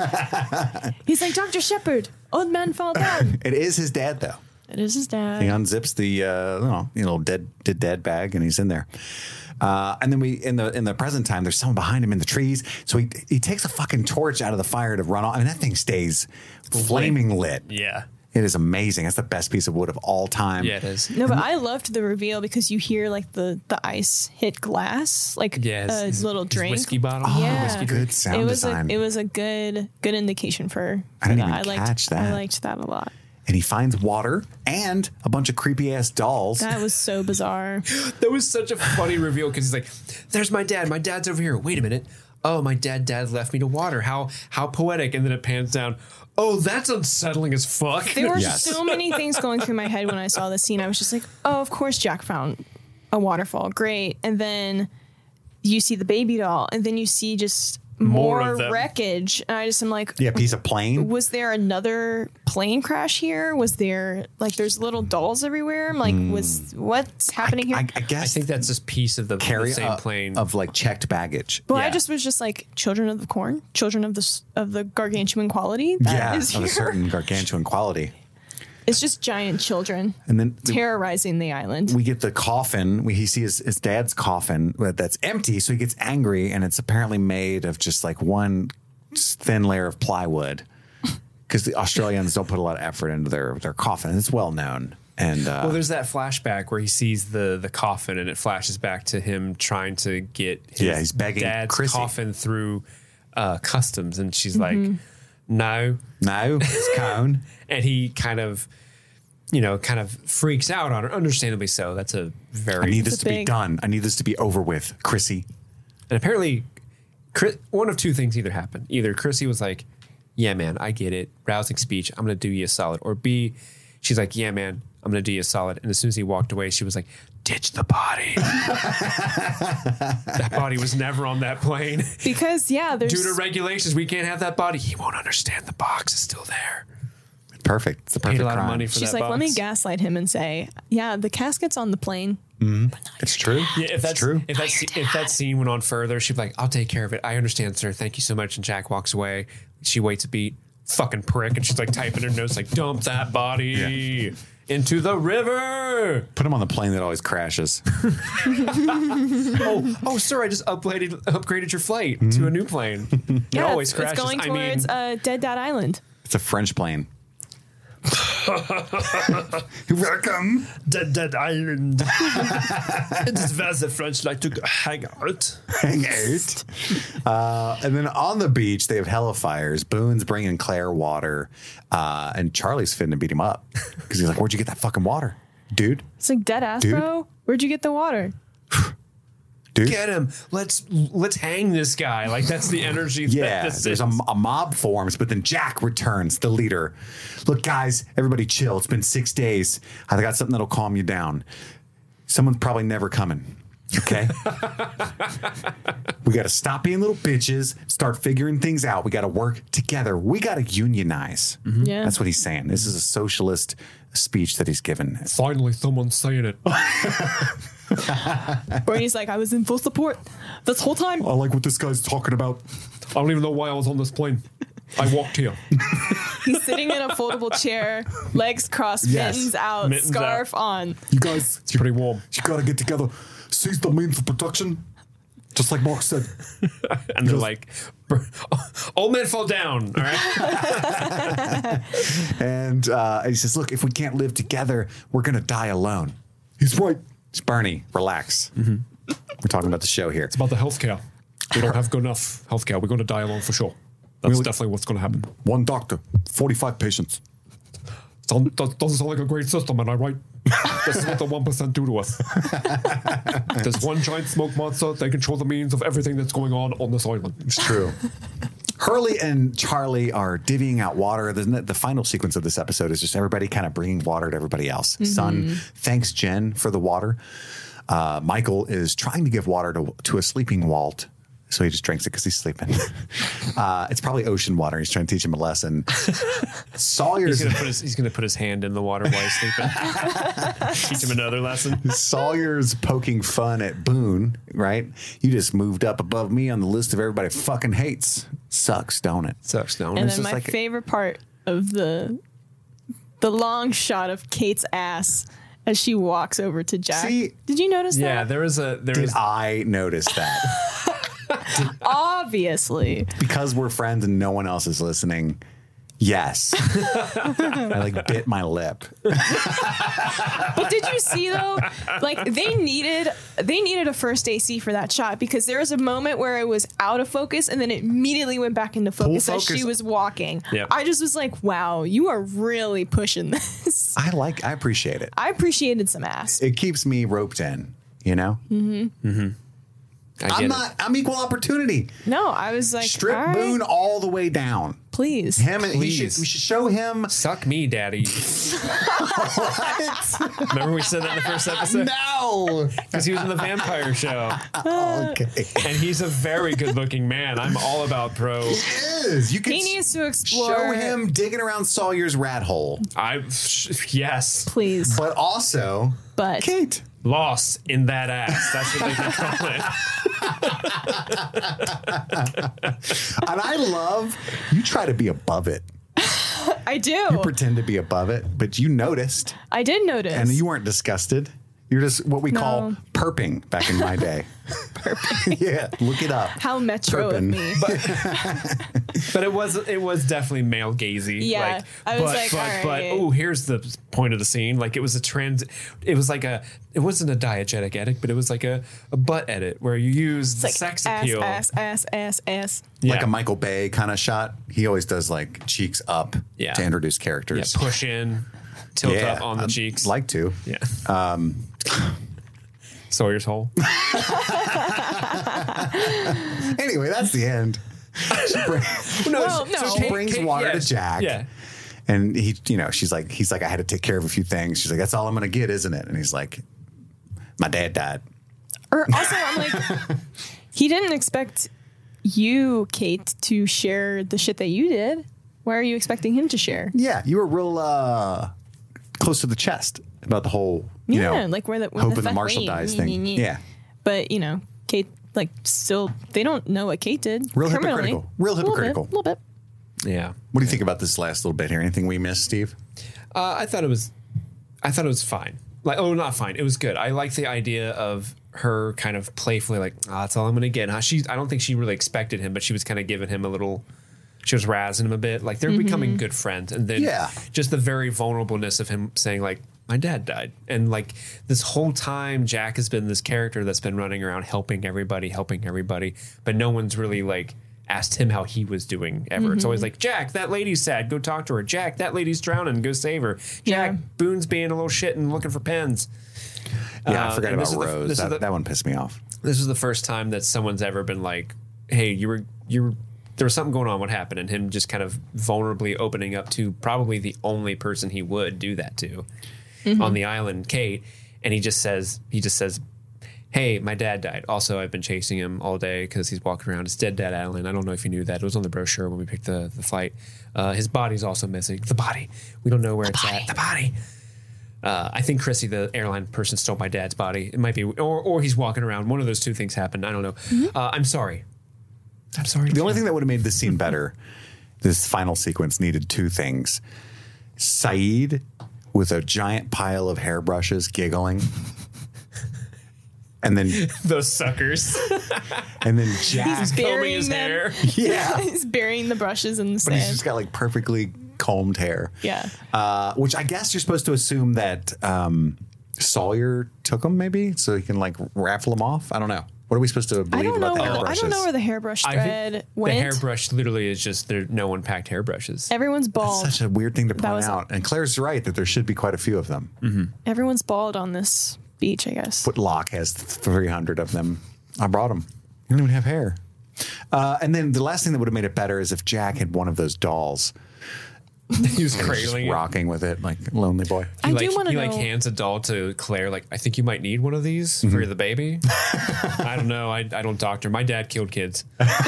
He's like, Doctor Shepard, old man fall down. It is his dad, though. It is his He dad. unzips the uh, you know, you know dead dead dad bag and he's in there. Uh, and then we in the in the present time, there's someone behind him in the trees. So he he takes a fucking torch out of the fire to run off. I mean, that thing stays flaming lit. Yeah. It is amazing. That's the best piece of wood of all time. Yeah, it is. No, but I loved the reveal because you hear like the, the ice hit glass, like Yeah, his- a his- little his drink. whiskey bottle. Oh, Yeah. whiskey drink. Good sound it was design. A, it was a good good indication for, I for didn't that. even I liked, catch that. I liked that a lot. And he finds water and a bunch of creepy ass dolls. That was so bizarre. That was such a funny reveal because he's like, "There's my dad. My dad's over here. Wait a minute. Oh, my dad. Dad left me to water. How how poetic." And then it pans down. Oh, that's unsettling as fuck. There were Yes. so many things going through my head when I saw the scene. I was just like, oh, of course Jack found a waterfall. Great. And then you see the baby doll, and then you see just More more, of them. wreckage. And I just am like, Yeah, piece of plane. was there another plane crash here? Was there like there's little dolls everywhere? I'm like, was what's happening here? I, I I guess think that's just piece of the, carry the same a- plane. of like checked baggage. well, I yeah. just was just like children of the corn, children of the s- of the gargantuan quality. That Yeah, is of a here. certain gargantuan quality. It's just giant children And then the- terrorizing the island. we get the coffin. We, he sees his, his dad's coffin that's empty, so he gets angry, and it's apparently made of just like one thin layer of plywood. Because the Australians don't put a lot of effort into their their coffin. It's well known. And uh, well, there's that flashback where he sees the the coffin, and it flashes back to him trying to get his Yeah, he's begging dad's Chrissy. coffin through uh, customs, and she's like, "No." no, it's cone. And he kind of, you know, kind of freaks out on her, understandably so. That's a very I need this a to be big- done. I need this to be over with, Chrissy. And apparently, Chris, one of two things either happened. Either Chrissy was like, yeah, man, I get it. Rousing speech. I'm going to do you a solid. Or B, she's like, yeah, man, I'm going to do you a solid. And as soon as he walked away, she was like, ditch the body. That body was never on that plane. Because yeah, there's Due to regulations, we can't have that body. He won't understand the box is still there. Perfect. It's the Paid perfect a lot crime. of money for she's that like, box. let me gaslight him and say, yeah, the casket's on the plane. It's true. Yeah, if it's that's true. If that sce- if that scene went on further, she'd be like, "I'll take care of it. I understand, sir. Thank you so much." And Jack walks away. She waits a beat. Fucking prick, and she's like typing her notes, like, "Dump that body into the river." Put him on the plane that always crashes. oh, oh, sir, I just upgraded upgraded your flight to a new plane. It Yeah, always it's, crashes. it's going I towards mean, uh, Dead Dad Island. It's a French plane. Welcome. Dead, dead island. It is where the French like to hang out. Hang out. Uh, and then on the beach, they have hella fires. Boone's bringing Claire water. Uh, and Charlie's finna beat him up. Because he's like, where'd you get that fucking water? Dude. It's like dead ass, Dude. bro. Where'd you get the water? Dude. Get him. Let's let's hang this guy. Like, that's the energy. Yeah, that this there's a, is. a mob forms, but then Jack returns, the leader. Look, guys, everybody chill. It's been six days. I got something that'll calm you down. Someone's probably never coming. Okay? We got to stop being little bitches, start figuring things out. We got to work together. We got to unionize. Mm-hmm. Yeah. That's what he's saying. This is a socialist speech that he's given. Finally, someone's saying it. Bernie's like, I was in full support this whole time. I like what this guy's talking about. I don't even know why I was on this plane. I walked here. He's sitting in a foldable chair, legs crossed, Yes. mittens out, Mittens scarf on. You guys, It's pretty warm. you got to get together. Seize the means of production. Just like Mark said. And they're like, old men fall down. All right. And uh, he says, look, if we can't live together, we're going to die alone. He's right. It's Bernie, relax. Mm-hmm. We're talking about the show here. It's about the healthcare. We don't have good enough healthcare. We're going to die alone for sure. That's Really? definitely what's going to happen. One doctor, forty-five patients. Sound, that doesn't sound like a great system, am I right? This is what the one percent do to us. There's one giant smoke monster. They control the means of everything that's going on on this island. It's true. Hurley and Charlie are divvying out water. The, the final sequence of this episode is just everybody kind of bringing water to everybody else. Mm-hmm. Son thanks Jen for the water. Uh, Michael is trying to give water to, to a sleeping Walt. So he just drinks it because he's sleeping. uh, it's probably ocean water. He's trying to teach him a lesson. Sawyer's He's gonna put his he's gonna put his hand in the water while he's sleeping. Teach him another lesson. Sawyer's poking fun at Boone, right? You just moved up above me on the list of everybody fucking hates. Sucks, don't it? Sucks, don't And it? then my like- favorite part of the the long shot of Kate's ass as she walks over to Jack. See- Did you notice Yeah, that? there was a there Did was I notice that? Obviously. Because we're friends and no one else is listening. Yes. I like bit my lip. But did you see though? Like they needed they needed a first A C for that shot because there was a moment where it was out of focus and then it immediately went back into focus, Full as she focus. was walking. Yep. I just was like, wow, you are really pushing this. I like, I appreciate it. I appreciated some ass. It keeps me roped in, you know? I get I'm it. not, I'm equal opportunity. No, I was like, Strip all right, Boone all the way down. please. Him and he Please. should, we should show him. Suck me, daddy. Remember we said that in the first episode? No. Because he was in the vampire show. Okay. And he's a very good looking man. I'm all about pro. Is. You can He needs to explore. show him digging around Sawyer's rat hole, I yes. Please. but also But Kate. Lost in that ass. That's what they can call it. And I love you try to be above it. I do. You pretend to be above it, but you noticed I did notice. and you weren't disgusted. You're just what we No. call perping back in my day. Perping. Yeah, look it up. How metro Perpin. of me. But it was it was definitely male gazy. Yeah, like, I was but, like, but, all but right. oh, here's the point of the scene. Like it was a trans. It was like a. It wasn't a diegetic edit, but it was like a, a butt edit where you use It's the like sex ass, appeal. ass, ass, ass, ass. Yeah. Like a Michael Bay kind of shot. He always does like cheeks up Yeah. to introduce Yeah, characters. push in, tilt Yeah, up on the I'd cheeks. Like to. yeah. Um, Sawyer's hole. Anyway, that's the end. She, bring, Well, no. she brings Kate- water yeah, to Jack. Yeah. And he, you know, she's like, he's like, I had to take care of a few things. She's like, that's all I'm going to get, isn't it? And he's like, my dad died. Or also, I'm like, he didn't expect you, Kate, to share the shit that you did. Why are you expecting him to share? Yeah, you were real uh, close to the chest about the whole, you Yeah, know, like where the when hoping the, fuck- Marshall wait, dies nee, thing. nee, nee. Yeah, But you know, Kate, like, still, they don't know what Kate did. Real criminally. hypocritical. Real hypocritical. A little bit. Yeah. What do you think about this last little bit here? Anything we missed, Steve? Uh, I thought it was, I thought it was fine. Like, oh, not fine. It was good. I like the idea of her kind of playfully like, oh, that's all I'm going to get. Huh? She, I don't think she really expected him, but she was kind of giving him a little, she was razzing him a bit. Like they're Mm-hmm. becoming good friends. And then Yeah. just the very vulnerableness of him saying like, my dad died. And like this whole time, Jack has been this character that's been running around helping everybody, helping everybody. But no one's really like asked him how he was doing ever. Mm-hmm. It's always like, Jack, that lady's sad. Go talk to her. Jack, that lady's drowning. Go save her. Jack, Yeah. Boone's being a little shit and looking for pens. Yeah, Uh, I forgot and about this is the- Rose. this is that, the- that one pissed me off. This is the first time that someone's ever been like, hey, you were, you were, there was something going on. What happened? And him just kind of vulnerably opening up to probably the only person he would do that to on the island, Kate. And he just says, he just says, hey, my dad died. Also, I've been chasing him all day because he's walking around. It's Dead Dad Island. I don't know if you knew that. It was on the brochure when we picked the, the flight. Uh, his body's also missing. The body. We don't know where it's at. The body. Uh, I think Chrissy, the airline person, stole my dad's body. It might be, or or he's walking around. One of those two things happened. I don't know. Uh, I'm sorry. I'm sorry. The only thing that would have made this scene better, this final sequence needed two things. Saeed with a giant pile of hairbrushes giggling. And then those suckers. and then Jack He's combing burying his them. hair. Yeah. He's burying the brushes in the But sand. he's just got like perfectly combed hair. Yeah. Uh, which I guess you're supposed to assume that um, Sawyer took them maybe so he can like raffle them off. I don't know. What are we supposed to I believe don't about know. the I hairbrushes? don't know where the hairbrush I thread think went. the hairbrush literally is just there. No one packed hairbrushes. Everyone's bald. Such a weird thing to That point was- out. And Claire's right that there should be quite a few of them. Mm-hmm. Everyone's bald on this beach, I guess. Whitlock has three hundred of them. I brought them. You don't even have hair. Uh, and then the last thing that would have made it better is if Jack had one of those dolls. He was and was just cradling it. rocking with it like lonely boy. I He do like, wanna he like know- hands a doll to Claire. Like, I think you might need one of these Mm-hmm. for the baby. I don't know. I, I don't doctor. My dad killed kids.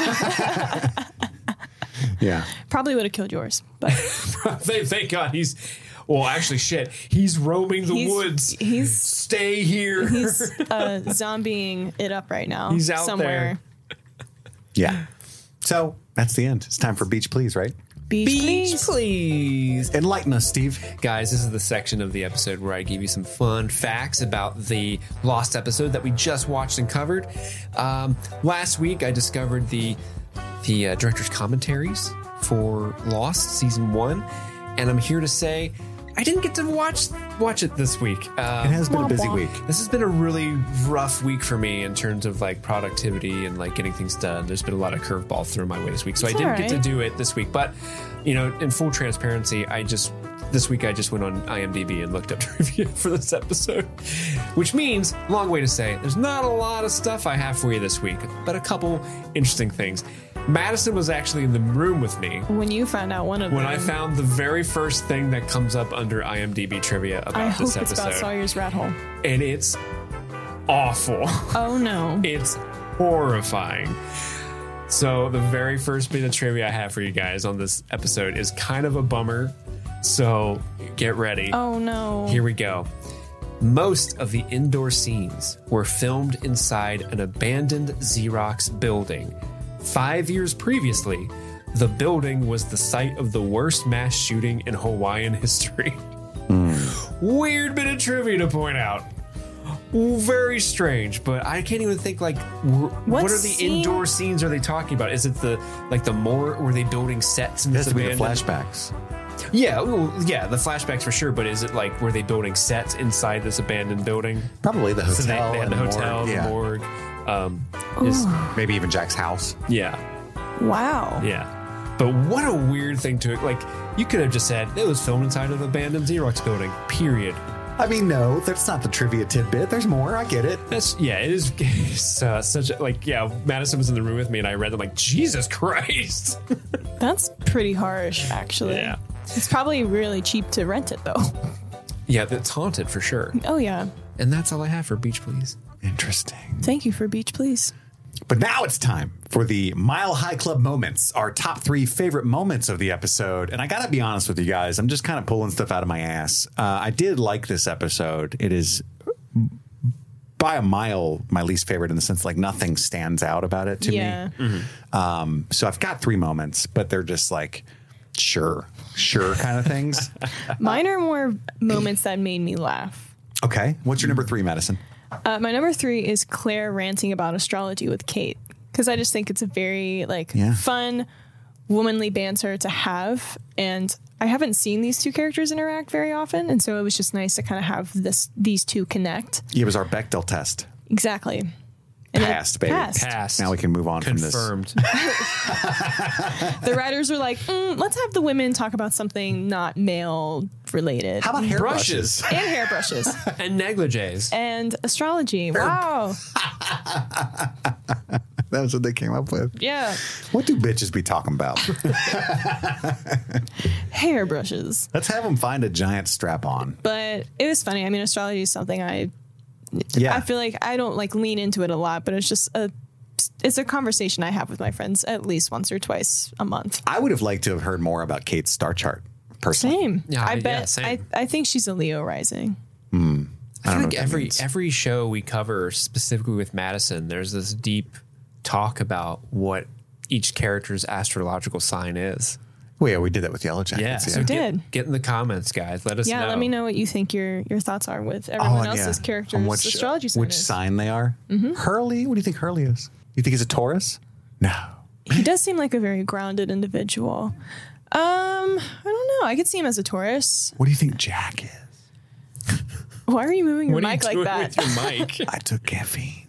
Yeah. Probably would have killed yours, but thank, thank God he's. Well, actually, shit. He's roaming the He's- woods. he's- Stay here. he's uh, zombieing it up right now. He's out somewhere. Yeah. So that's the end. It's time for Beach Please, right? Beach, please. please. Enlighten us, Steve. Guys, this is the section of the episode where I give you some fun facts about the Lost episode that we just watched and covered. Um, last week, I discovered the the uh, director's commentaries for Lost season one, and I'm here to say I didn't get to watch watch it this week. Uh, It has been a busy week. This has been a really rough week for me in terms of like productivity and like getting things done. There's been a lot of curveballs thrown my way this week, so It's I didn't all get to right. do it this week. But you know, in full transparency, I just this week I just went on IMDb and looked up trivia for this episode, which means long way to say there's not a lot of stuff I have for you this week, but a couple interesting things. Madison was actually in the room with me When you found out one of when them, I found the very first thing that comes up under IMDb trivia about I hope this it's episode, about Sawyer's rat hole. and it's awful. Oh no! It's horrifying. So the very first bit of trivia I have for you guys on this episode is kind of a bummer. So get ready. Oh no! Here we go. Most of the indoor scenes were filmed inside an abandoned Xerox building. Five years previously, the building was the site of the worst mass shooting in Hawaiian history. Weird bit of trivia to point out. Very strange, but I can't even think like wh- what, What are the scene? indoor scenes are they talking about? Is it the like the more were they building sets in It this has to be the abandoned- flashbacks. Yeah, well, yeah, the flashbacks for sure. But is it like were they building sets inside this abandoned building? Probably the hotel. So they, they had and the hotel, morgue. the Yeah. morgue. Um, is, Maybe even Jack's house. yeah, Wow. yeah. But what a weird thing to like. You could have just said it was filmed inside an abandoned Xerox building. Period. I mean, no, that's not the trivia tidbit. There's more. I get it. That's yeah. It is it's, uh, such a, like yeah. Madison was in the room with me, and I read them like Jesus Christ. That's pretty harsh, actually. Yeah. It's probably really cheap to rent it, though. Yeah, that's haunted for sure. Oh yeah. And that's all I have for Beach Please. Interesting. Thank you for Beach, please. But now it's time for the Mile High Club moments, our top three favorite moments of the episode. And I got to be honest with you guys, I'm just kind of pulling stuff out of my ass. Uh, I did like this episode. It is by a mile my least favorite in the sense like nothing stands out about it to Yeah. me. Um, so I've got three moments, but they're just like, sure, sure kind of things. Mine are more moments that made me laugh. Okay. What's your number three, Madison? Uh, my number three is Claire ranting about astrology with Kate, because I just think it's a very like Yeah. fun, womanly banter to have. And I haven't seen these two characters interact very often. And so it was just nice to kind of have this these two connect. It was our Bechdel test. Exactly. And Passed, baby. Passed. Passed. Now we can move on Confirmed. from this. The writers were like, mm, let's have the women talk about something not male related. How about hairbrushes? Brushes. And hairbrushes. And negligees. And astrology. Wow. That's what they came up with. Yeah. What do bitches be talking about? Hairbrushes. Let's have them find a giant strap on. But it was funny. I mean, astrology is something I Yeah. I feel like I don't like lean into it a lot, but it's just a it's a conversation I have with my friends at least once or twice a month. I would have liked to have heard more about Kate's star chart, personally. Same. Yeah, I yeah, bet same. I, I think she's a Leo rising. I, I feel don't know like what that every means. every show we cover, specifically with Madison, there's this deep talk about what each character's astrological sign is. Well, yeah, we did that with Yellow Jackets. Yeah, so We get, did. get in the comments, guys. Let us Yeah, know. let me know what you think your your thoughts are with everyone Oh, and else's yeah. characters' On which, astrology sign Which is. sign they are. Mm-hmm. Hurley? What do you think Hurley is? You think he's a Taurus? No. He does seem like a very grounded individual. Um, I don't know. I could see him as a Taurus. What do you think Jack is? Why are you moving your What are you mic like doing that? with your mic? I took caffeine.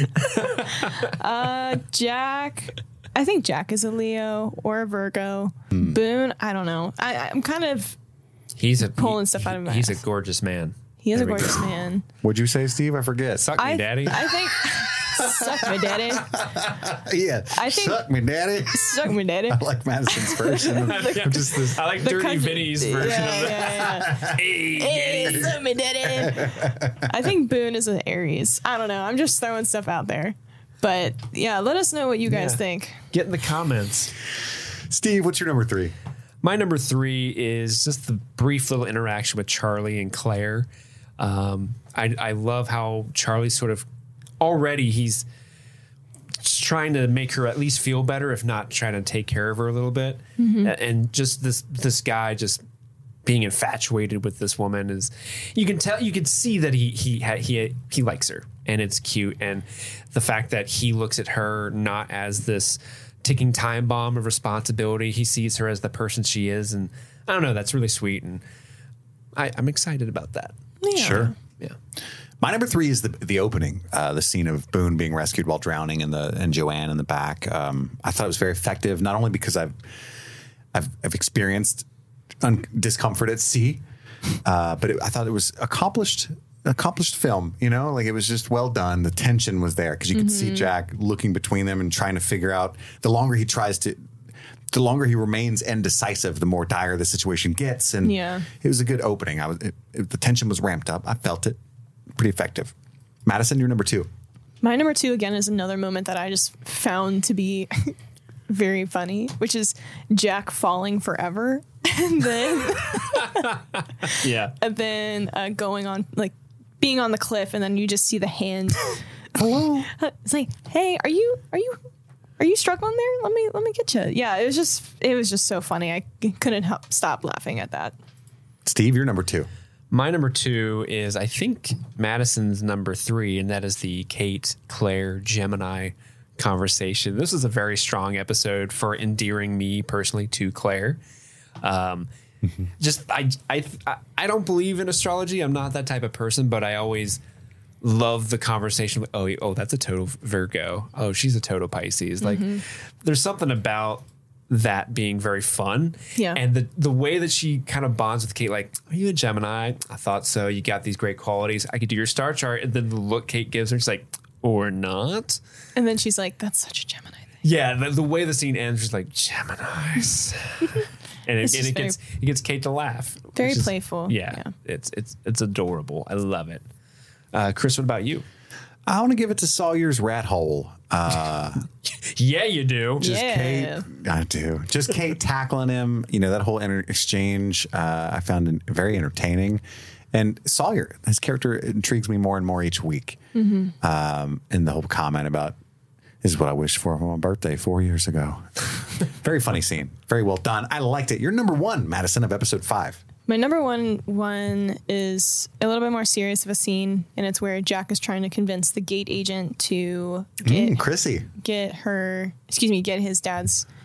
uh, Jack. I think Jack is a Leo or a Virgo. Hmm. Boone, I don't know. I, I'm kind of He's a pulling he- stuff out of my He's a ass. gorgeous man. He is There a we go. gorgeous man. What'd you say, Steve? I forget. Suck me, I, daddy. I think suck me, daddy. yeah. I think- Suck me, daddy. Suck me, daddy. I like Madison's version. of Yeah. just this. I like The Dirty country- Vinny's yeah, version yeah, of that. yeah. Hey, Hey, daddy. suck me, daddy. I think Boone is an Aries. I don't know. I'm just throwing stuff out there. But yeah, let us know what you guys Yeah. think. Get in the comments. Steve, what's your number three? My number three is just the brief little interaction with Charlie and Claire. Um, I, I love how Charlie sort of already he's trying to make her at least feel better, if not trying to take care of her a little bit. A- And just this this guy just being infatuated with this woman is you can tell you can see that he he ha, he he likes her and it's cute, and the fact that he looks at her not as this ticking time bomb of responsibility, he sees her as the person she is, and I don't know, that's really sweet, and I, I'm excited about that. Yeah. Sure. Yeah. My number three is the the opening, uh, the scene of Boone being rescued while drowning, and the and Joanne in the back. Um, I thought it was very effective, not only because I've I've, I've experienced un- discomfort at sea, uh, but it, I thought it was accomplished accomplished film. You know, like it was just well done. The tension was there because you could see Jack looking between them and trying to figure out. The longer he tries to. The longer he remains indecisive, the more dire the situation gets. And Yeah. it was a good opening. I was it, it, the tension was ramped up. I felt it. Pretty effective. Madison, you're number two. My number two, again, is another moment that I just found to be very funny, which is Jack falling forever. And then, Yeah. and then uh, going on, like, being on the cliff, and then you just see the hand. Hello. It's like, hey, are you, are you, are you struggling there? Let me, let me get you. Yeah, it was just, it was just so funny. I couldn't help stop laughing at that. Steve, you're number two. My number two is, I think, Madison's number three, and that is the Kate, Claire, Gemini conversation. This is a very strong episode for endearing me personally to Claire. Um, just, I, I, I don't believe in astrology. I'm not that type of person, but I always love the conversation. With, oh, oh, that's a total Virgo. Oh, she's a total Pisces. Like, there's something about that being very fun. Yeah. And the the way that she kind of bonds with Kate, like, are you a Gemini? I thought so. You got these great qualities. I could do your star chart. And then the look Kate gives her, she's like, or not. And then she's like, that's such a Gemini thing. Yeah, the, the way the scene ends, she's like, Geminis. and it, It's and just it gets it gets Kate to laugh. Very which is- playful. Yeah, Yeah. It's it's it's adorable. I love it. Uh, Chris, what about you? I want to give it to Sawyer's Rat Hole. Uh, Yeah, you do. just Yeah. Kate. I do. Just Kate tackling him. You know, that whole inter- exchange uh, I found it very entertaining. And Sawyer, his character intrigues me more and more each week. Mm-hmm. Um, and the whole comment about, this is what I wished for for my birthday four years ago. Very funny scene. Very well done. I liked it. You're number one, Madison, of episode five. My number one one is a little bit more serious of a scene, and it's where Jack is trying to convince the gate agent to get Mm, Chrissy. get her, excuse me, get his dad's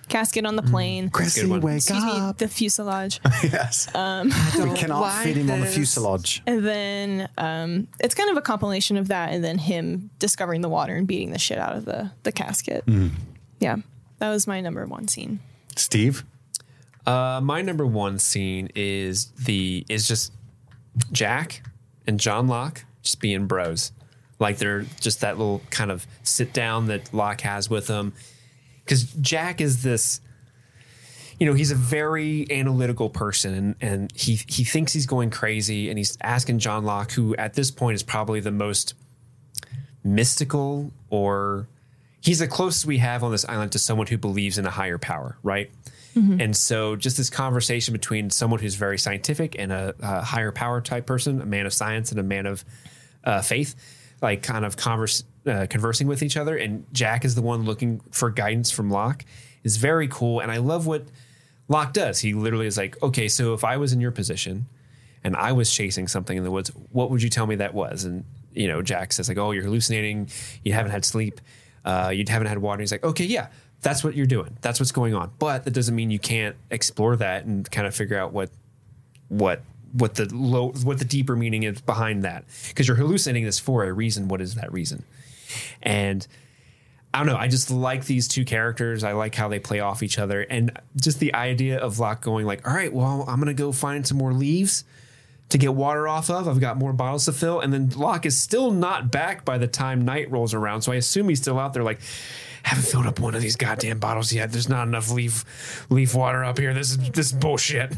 casket on the plane. Chrissy, wake Excuse up. me, the fuselage. Yes. Um, we cannot like fit him this. on the fuselage. And then um, it's kind of a compilation of that and then him discovering the water and beating the shit out of the, the casket. Mm. Yeah. That was my number one scene. Steve? Uh, my number one scene is the is just Jack and John Locke just being bros. Like they're just that little kind of sit down that Locke has with them. Because Jack is this, you know, he's a very analytical person and, and he, he thinks he's going crazy and he's asking John Locke, who at this point is probably the most mystical or he's the closest we have on this island to someone who believes in a higher power, right? Mm-hmm. And so just this conversation between someone who's very scientific and a, a higher power type person, a man of science and a man of uh, faith, like kind of converse, uh, conversing with each other. And Jack is the one looking for guidance from Locke is very cool. And I love what Locke does. He literally is like, okay, so if I was in your position and I was chasing something in the woods, what would you tell me that was? And, you know, Jack says like, oh, you're hallucinating. You haven't had sleep. Uh, you haven't had water. He's like, okay, yeah, that's what you're doing. That's what's going on. But that doesn't mean you can't explore that and kind of figure out what, what, what the low, what the deeper meaning is behind that. Because you're hallucinating this for a reason. What is that reason? And I don't know. I just like these two characters. I like how they play off each other. And just the idea of Locke going like, all right, well, I'm going to go find some more leaves to get water off of. I've got more bottles to fill. And then Locke is still not back by the time night rolls around. So I assume he's still out there like, haven't filled up one of these goddamn bottles yet. There's not enough leaf leaf water up here. This is this is bullshit.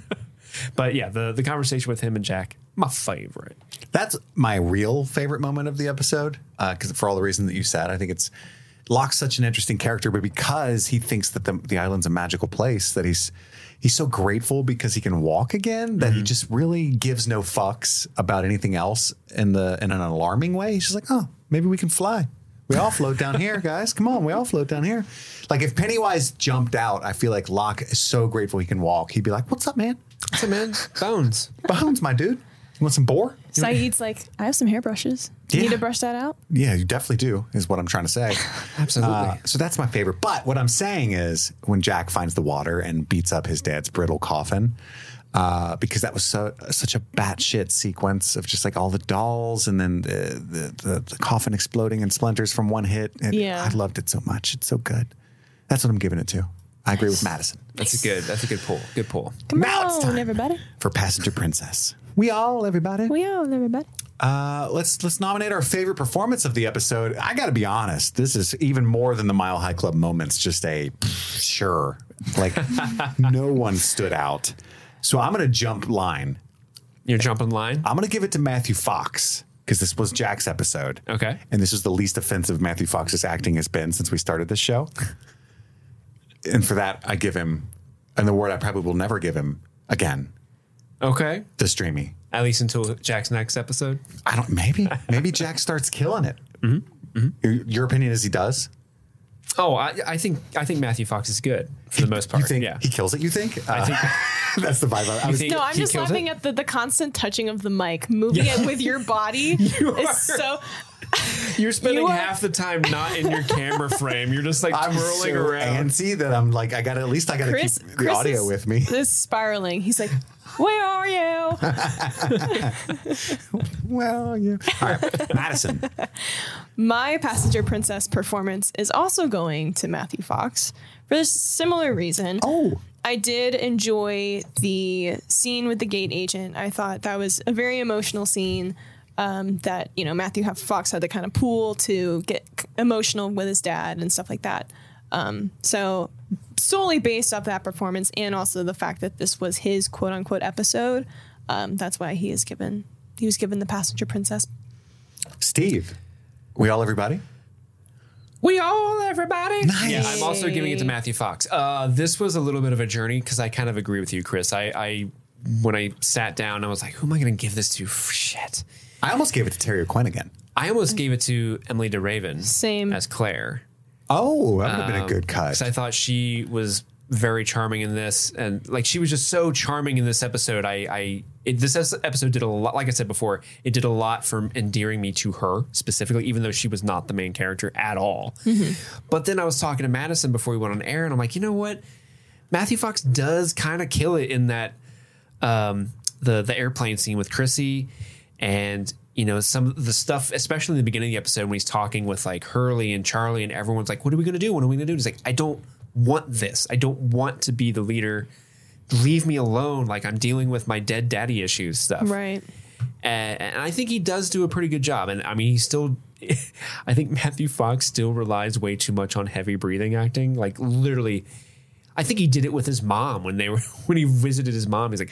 But yeah, the, the conversation with him and Jack, my favorite. That's my real favorite moment of the episode. Because uh, for all the reasons that you said, I think it's Locke's such an interesting character, but because he thinks that the, the island's a magical place, that he's he's so grateful because he can walk again, that mm-hmm. he just really gives no fucks about anything else in the in an alarming way. He's just like, oh, maybe we can fly. We all float down here, guys. Come on, we all float down here. Like if Pennywise jumped out, I feel like Locke is so grateful he can walk. He'd be like, what's up, man? What's up, man? Bones. Bones, my dude. You want some boar? Saeed's like, I have some hairbrushes. Do you yeah. need to brush that out? Yeah, you definitely do, is what I'm trying to say. Absolutely. Uh, so that's my favorite. But what I'm saying is when Jack finds the water and beats up his dad's brittle coffin, uh, because that was so such a batshit sequence of just like all the dolls and then the, the, the, the coffin exploding in splinters from one hit. And yeah. I loved it so much. It's so good. That's what I'm giving it to. I agree with Madison. That's a good. That's a good pull. Good pull. Come now on, it's time everybody. For Passenger Princess. We all, everybody. We all, everybody. Uh, let's let's nominate our favorite performance of the episode. I got to be honest. This is even more than the Mile High Club moments. Just a pff, sure, like no one stood out. So I'm going to jump line. You're jumping line. I'm going to give it to Matthew Fox because this was Jack's episode. Okay, and this is the least offensive Matthew Fox's acting has been since we started this show. And for that, I give him, and the word I probably will never give him again. Okay. The streamy. At least until Jack's next episode. I don't, maybe, maybe Jack starts killing it. Mm-hmm. Mm-hmm. Your, your opinion is he does? Oh, I, I think, I think Matthew Fox is good for the most part. You think yeah. he kills it? You think? I uh, think that's the vibe. I was, no, I'm just laughing it? at the, the constant touching of the mic, moving yeah. it with your body. You is so. You're spending you are, half the time not in your camera frame. You're just like I'm twirling so around. Antsy that I'm like, I got at least I got to keep the Chris audio is, with me. This spiraling. He's like, where are you? Well, yeah. All right, Madison. My Passenger Princess performance is also going to Matthew Fox for this similar reason. Oh. I did enjoy the scene with the gate agent. I thought that was a very emotional scene. Um, that, you know, Matthew Fox had the kind of pull to get emotional with his dad and stuff like that. Um, so solely based off that performance and also the fact that this was his quote unquote episode, um, that's why he is given, he was given the Passenger Princess. Steve, we all everybody? We all everybody? Nice. Yeah, I'm also giving it to Matthew Fox. Uh, this was a little bit of a journey because I kind of agree with you, Chris. I, I when I sat down, I was like, who am I going to give this to? Shit. I almost gave it to Terry O'Quinn again. I almost gave it to Emily DeRaven. Same. As Claire. Oh, that would have um, been a good cut. Because I thought she was very charming in this. And like she was just so charming in this episode. I, I it, this episode did a lot. Like I said before, it did a lot for endearing me to her specifically, even though she was not the main character at all. Mm-hmm. But then I was talking to Madison before we went on air, and I'm like, you know what? Matthew Fox does kind of kill it in that um, the the airplane scene with Chrissy, and you know some of the stuff, especially in the beginning of the episode when he's talking with like Hurley and Charlie, and everyone's like, "What are we going to do? What are we going to do?" He's like, "I don't want this. I don't want to be the leader. Leave me alone. Like I'm dealing with my dead daddy issues stuff." Right. And, and I think he does do a pretty good job. And I mean, he still, I think Matthew Fox still relies way too much on heavy breathing acting. Like literally, I think he did it with his mom when they were, when he visited his mom. He's like,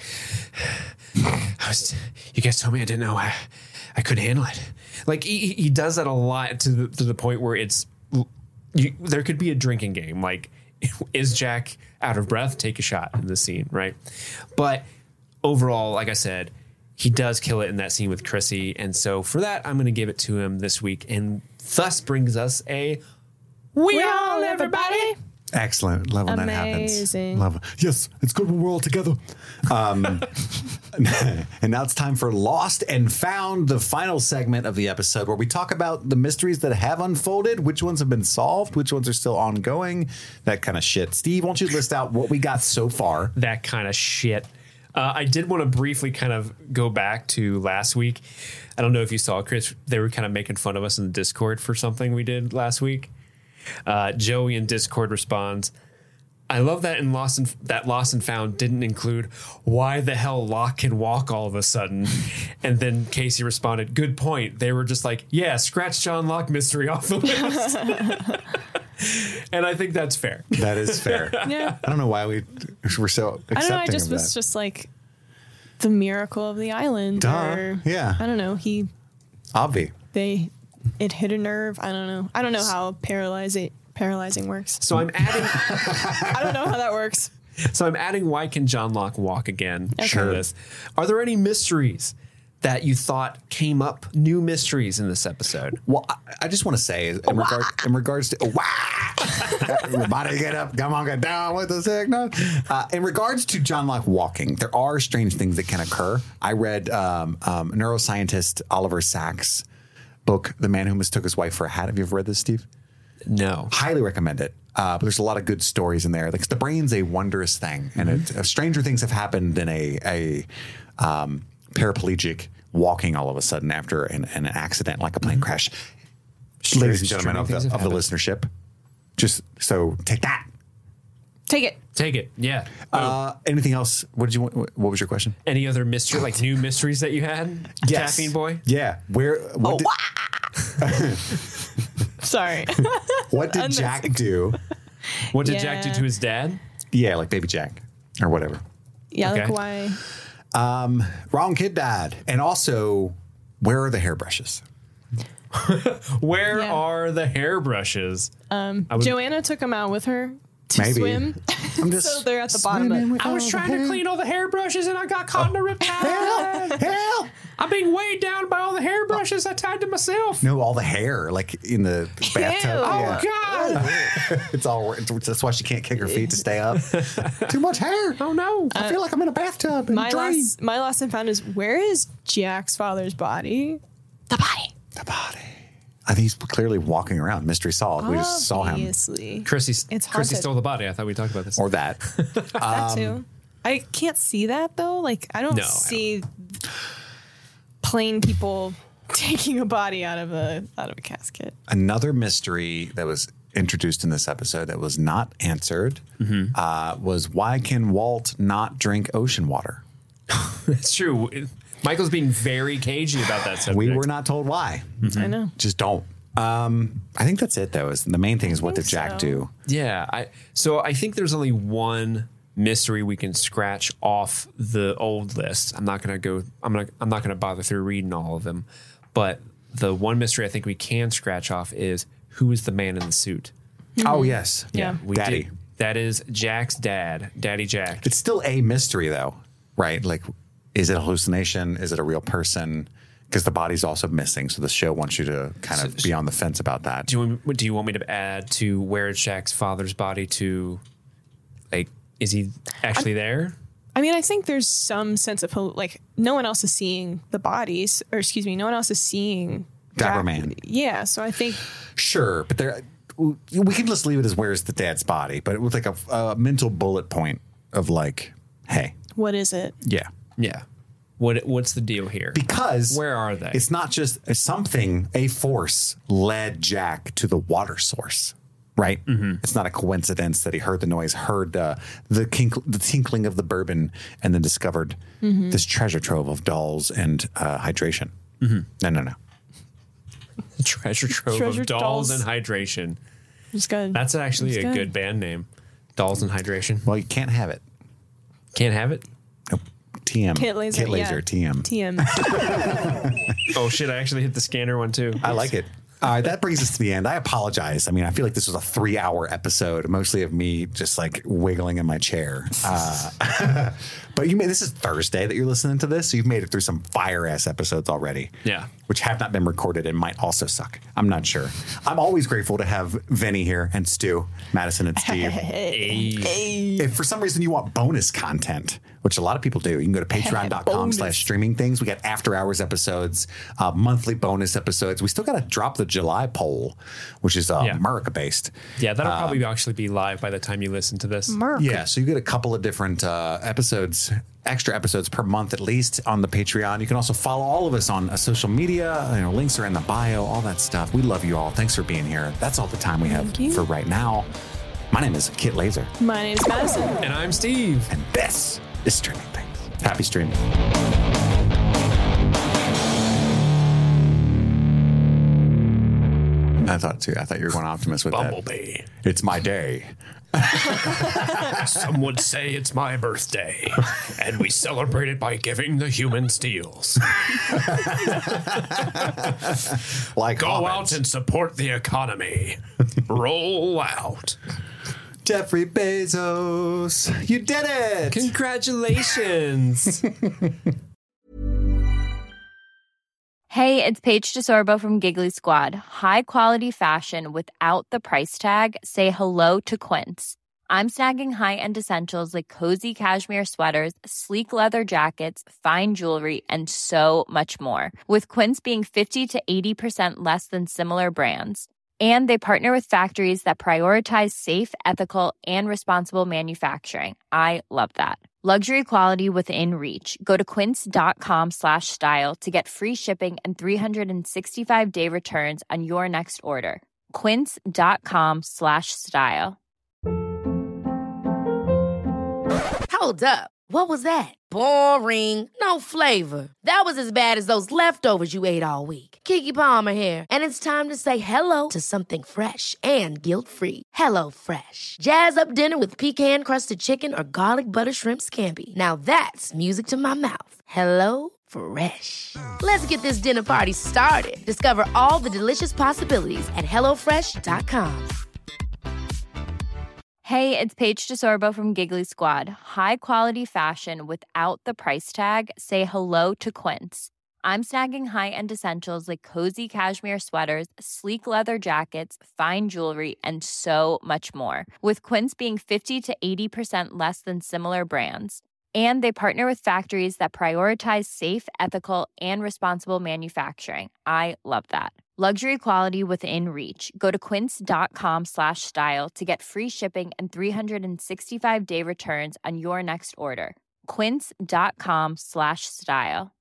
I was, you guys told me I didn't know I, I couldn't handle it. Like he, he does that a lot to the, to the point where it's, you, there could be a drinking game. Like, is Jack out of breath? Take a shot in the scene, right? But overall, like I said, he does kill it in that scene with Chrissy. And so for that, I'm going to give it to him this week. And thus brings us a We, we all, everybody. Excellent. Love when Amazing. that happens. Love it. Yes, it's good when we're all together. Um, and now it's time for Lost and Found, the final segment of the episode where we talk about the mysteries that have unfolded, which ones have been solved, which ones are still ongoing, that kind of shit. Steve, why don't you list out what we got so far? That kind of shit. Uh, I did want to briefly kind of go back to last week. I don't know if you saw, Chris, they were kind of making fun of us in the Discord for something we did last week. Uh, Joey in Discord responds, I love that in Lost and that Lost and Found didn't include why the hell Locke can walk all of a sudden. And then Casey responded, good point. They were just like, yeah, scratch John Locke mystery off the list. And I think that's fair. That is fair. Yeah. I don't know why we we're so accepting I don't know. I just of was that. just like the miracle of the island. Duh. Or, Yeah. I don't know. He Obvi. they it hit a nerve. I don't know. I don't know how paralyzing paralyzing works. So I'm adding I don't know how that works. So I'm adding why can John Locke walk again? Okay. Sure. This. Are there any mysteries that you thought came up, new mysteries in this episode? Well, I, I just want to say in, regard, in regards to wow, everybody get up, come on, get down with the signal. Uh, in regards to John Locke walking, there are strange things that can occur. I read um, um, neuroscientist Oliver Sacks' book, The Man Who Mistook His Wife for a Hat. Have you ever read this, Steve? No. Highly recommend it. Uh, but there's a lot of good stories in there. Like the brain's a wondrous thing, and Mm-hmm. it, uh, stranger things have happened than a a um, paraplegic walking all of a sudden after an, an accident, like a plane Mm-hmm. crash. Strange- Ladies and gentlemen of the, strange things of have the happened. listenership, just so take that. Take it. Take it. Yeah. Uh, anything else? What did you? want- What was your question? Any other mystery, like new mysteries that you had? Yes. Caffeine Boy? Yeah. Where? What did, Sorry. what did Jack do? What did Jack do Yeah. to his dad? Yeah, like Baby Jack or whatever. Yeah, Okay. like why? Um, wrong kid died, and also, where are the hairbrushes? Where Yeah. are the hairbrushes? Um, I was, Joanna took him out with her to Maybe. swim. I'm just So they're at the bottom of swimming it. with I was all trying the to hair. clean all the hairbrushes and I got caught in a riptide. Help! Help! I'm being weighed down by all the hairbrushes I tied to myself. No, all the hair, like in the bathtub. Ew. Oh, God. It's all. It's, that's why she can't kick her feet to stay up. Too much hair. Oh, no. I feel like I'm in a bathtub. In My a drain. last, my last and found is where is Jack's father's body? The body. The body. I think he's clearly walking around. Mystery solved. We just saw him. Obviously. Chrissy, It's Chrissy haunted. stole the body. I thought we talked about this. Or that. That too. I can't see that though. Like I don't No, I see plain people taking a body out of a out of a casket. Another mystery that was introduced in this episode that was not answered Mm-hmm. uh, was why can Walt not drink ocean water? It's true. Michael's being very cagey about that subject. We were not told why. I know. Just don't. Um, I think that's it, though. Is the main thing is what did think Jack so. do? Yeah. I so I think there's only one mystery we can scratch off the old list. I'm not gonna go. I'm gonna. I'm not gonna bother through reading all of them. But the one mystery I think we can scratch off is who is the man in the suit. Oh yes, Yeah. We Daddy. did. That is Jack's dad, Daddy Jack. It's still a mystery, though, right? Like, is it a hallucination? Is it a real person? Because the body's also missing, so the show wants you to kind of be on the fence about that. Do you want, do you want me to add to where is Jack's father's body to, like, is he actually there? I mean, I think there's some sense of, like, no one else is seeing the bodies, or excuse me, no one else is seeing Dapper Jack. Man. Yeah, so I think... Sure, but there, we can just leave it as where's the dad's body, but it was like a, a mental bullet point of like, hey. What is it? Yeah. Yeah. What What's the deal here? Because where are they? It's not just something, a force led Jack to the water source, right? Mm-hmm. It's not a coincidence that he heard the noise, heard uh, the kink, the tinkling of the bourbon, and then discovered mm-hmm. this treasure trove of dolls and uh, hydration. Mm-hmm. No, no, no. The treasure trove treasure of dolls, dolls and hydration. Just good. That's actually Just a good. good band name. Dolls and hydration. Well, you can't have it. Can't have it? Nope. T M. Kit Laser. Kit Laser, yeah. T M. T M. Oh, shit. I actually hit the scanner one, too. I like it. All right, that brings us to the end. I apologize. I mean, I feel like this was a three-hour episode, mostly of me just like wiggling in my chair. Uh, but you made this is Thursday that you're listening to this, so you've made it through some fire-ass episodes already. Yeah. Which have not been recorded and might also suck. I'm not sure. I'm always grateful to have Vinny here and Stu, Madison and Steve. Hey. If for some reason you want bonus content, which a lot of people do, you can go to patreon.com slash streaming things. We got after hours episodes, uh, monthly bonus episodes. We still got to drop the July poll, which is uh, Yeah. America based. Yeah, that'll Uh, probably actually be live by the time you listen to this. America. Yeah, so you get a couple of different uh, episodes, extra episodes per month at least on the Patreon. You can also follow all of us on uh, social media. You know, links are in the bio, all that stuff. We love you all. Thanks for being here. That's all the time we have for right now. My name is Kit Laser. My name is Madison. And I'm Steve. And this is Streaming Things. Happy streaming. I thought too. I thought you were going Optimus with Bumblebee. that. It's my day. Some would say it's my birthday, and we celebrate it by giving the humans deals. Like Go Hobbits. out and support the economy. Roll out. Jeffrey Bezos, you did it! Congratulations. Hey, it's Paige DeSorbo from Giggly Squad. High quality fashion without the price tag. Say hello to Quince. I'm snagging high-end essentials like cozy cashmere sweaters, sleek leather jackets, fine jewelry, and so much more. With Quince being fifty to eighty percent less than similar brands. And they partner with factories that prioritize safe, ethical, and responsible manufacturing. I love that. Luxury quality within reach. Go to quince.com slash style to get free shipping and three sixty-five day returns on your next order. Quince.com slash style. Hold up. What was that? Boring. No flavor. That was as bad as those leftovers you ate all week. Keke Palmer here, and it's time to say hello to something fresh and guilt-free. Hello Fresh. Jazz up dinner with pecan-crusted chicken or garlic butter shrimp scampi. Now that's music to my mouth. Hello Fresh. Let's get this dinner party started. Discover all the delicious possibilities at hello fresh dot com. Hey, it's Paige DeSorbo from Giggly Squad. High quality fashion without the price tag. Say hello to Quince. I'm snagging high-end essentials like cozy cashmere sweaters, sleek leather jackets, fine jewelry, and so much more. With Quince being fifty to eighty percent less than similar brands. And they partner with factories that prioritize safe, ethical, and responsible manufacturing. I love that. Luxury quality within reach. Go to quince.com slash style to get free shipping and three sixty-five day returns on your next order. Quince.com slash style.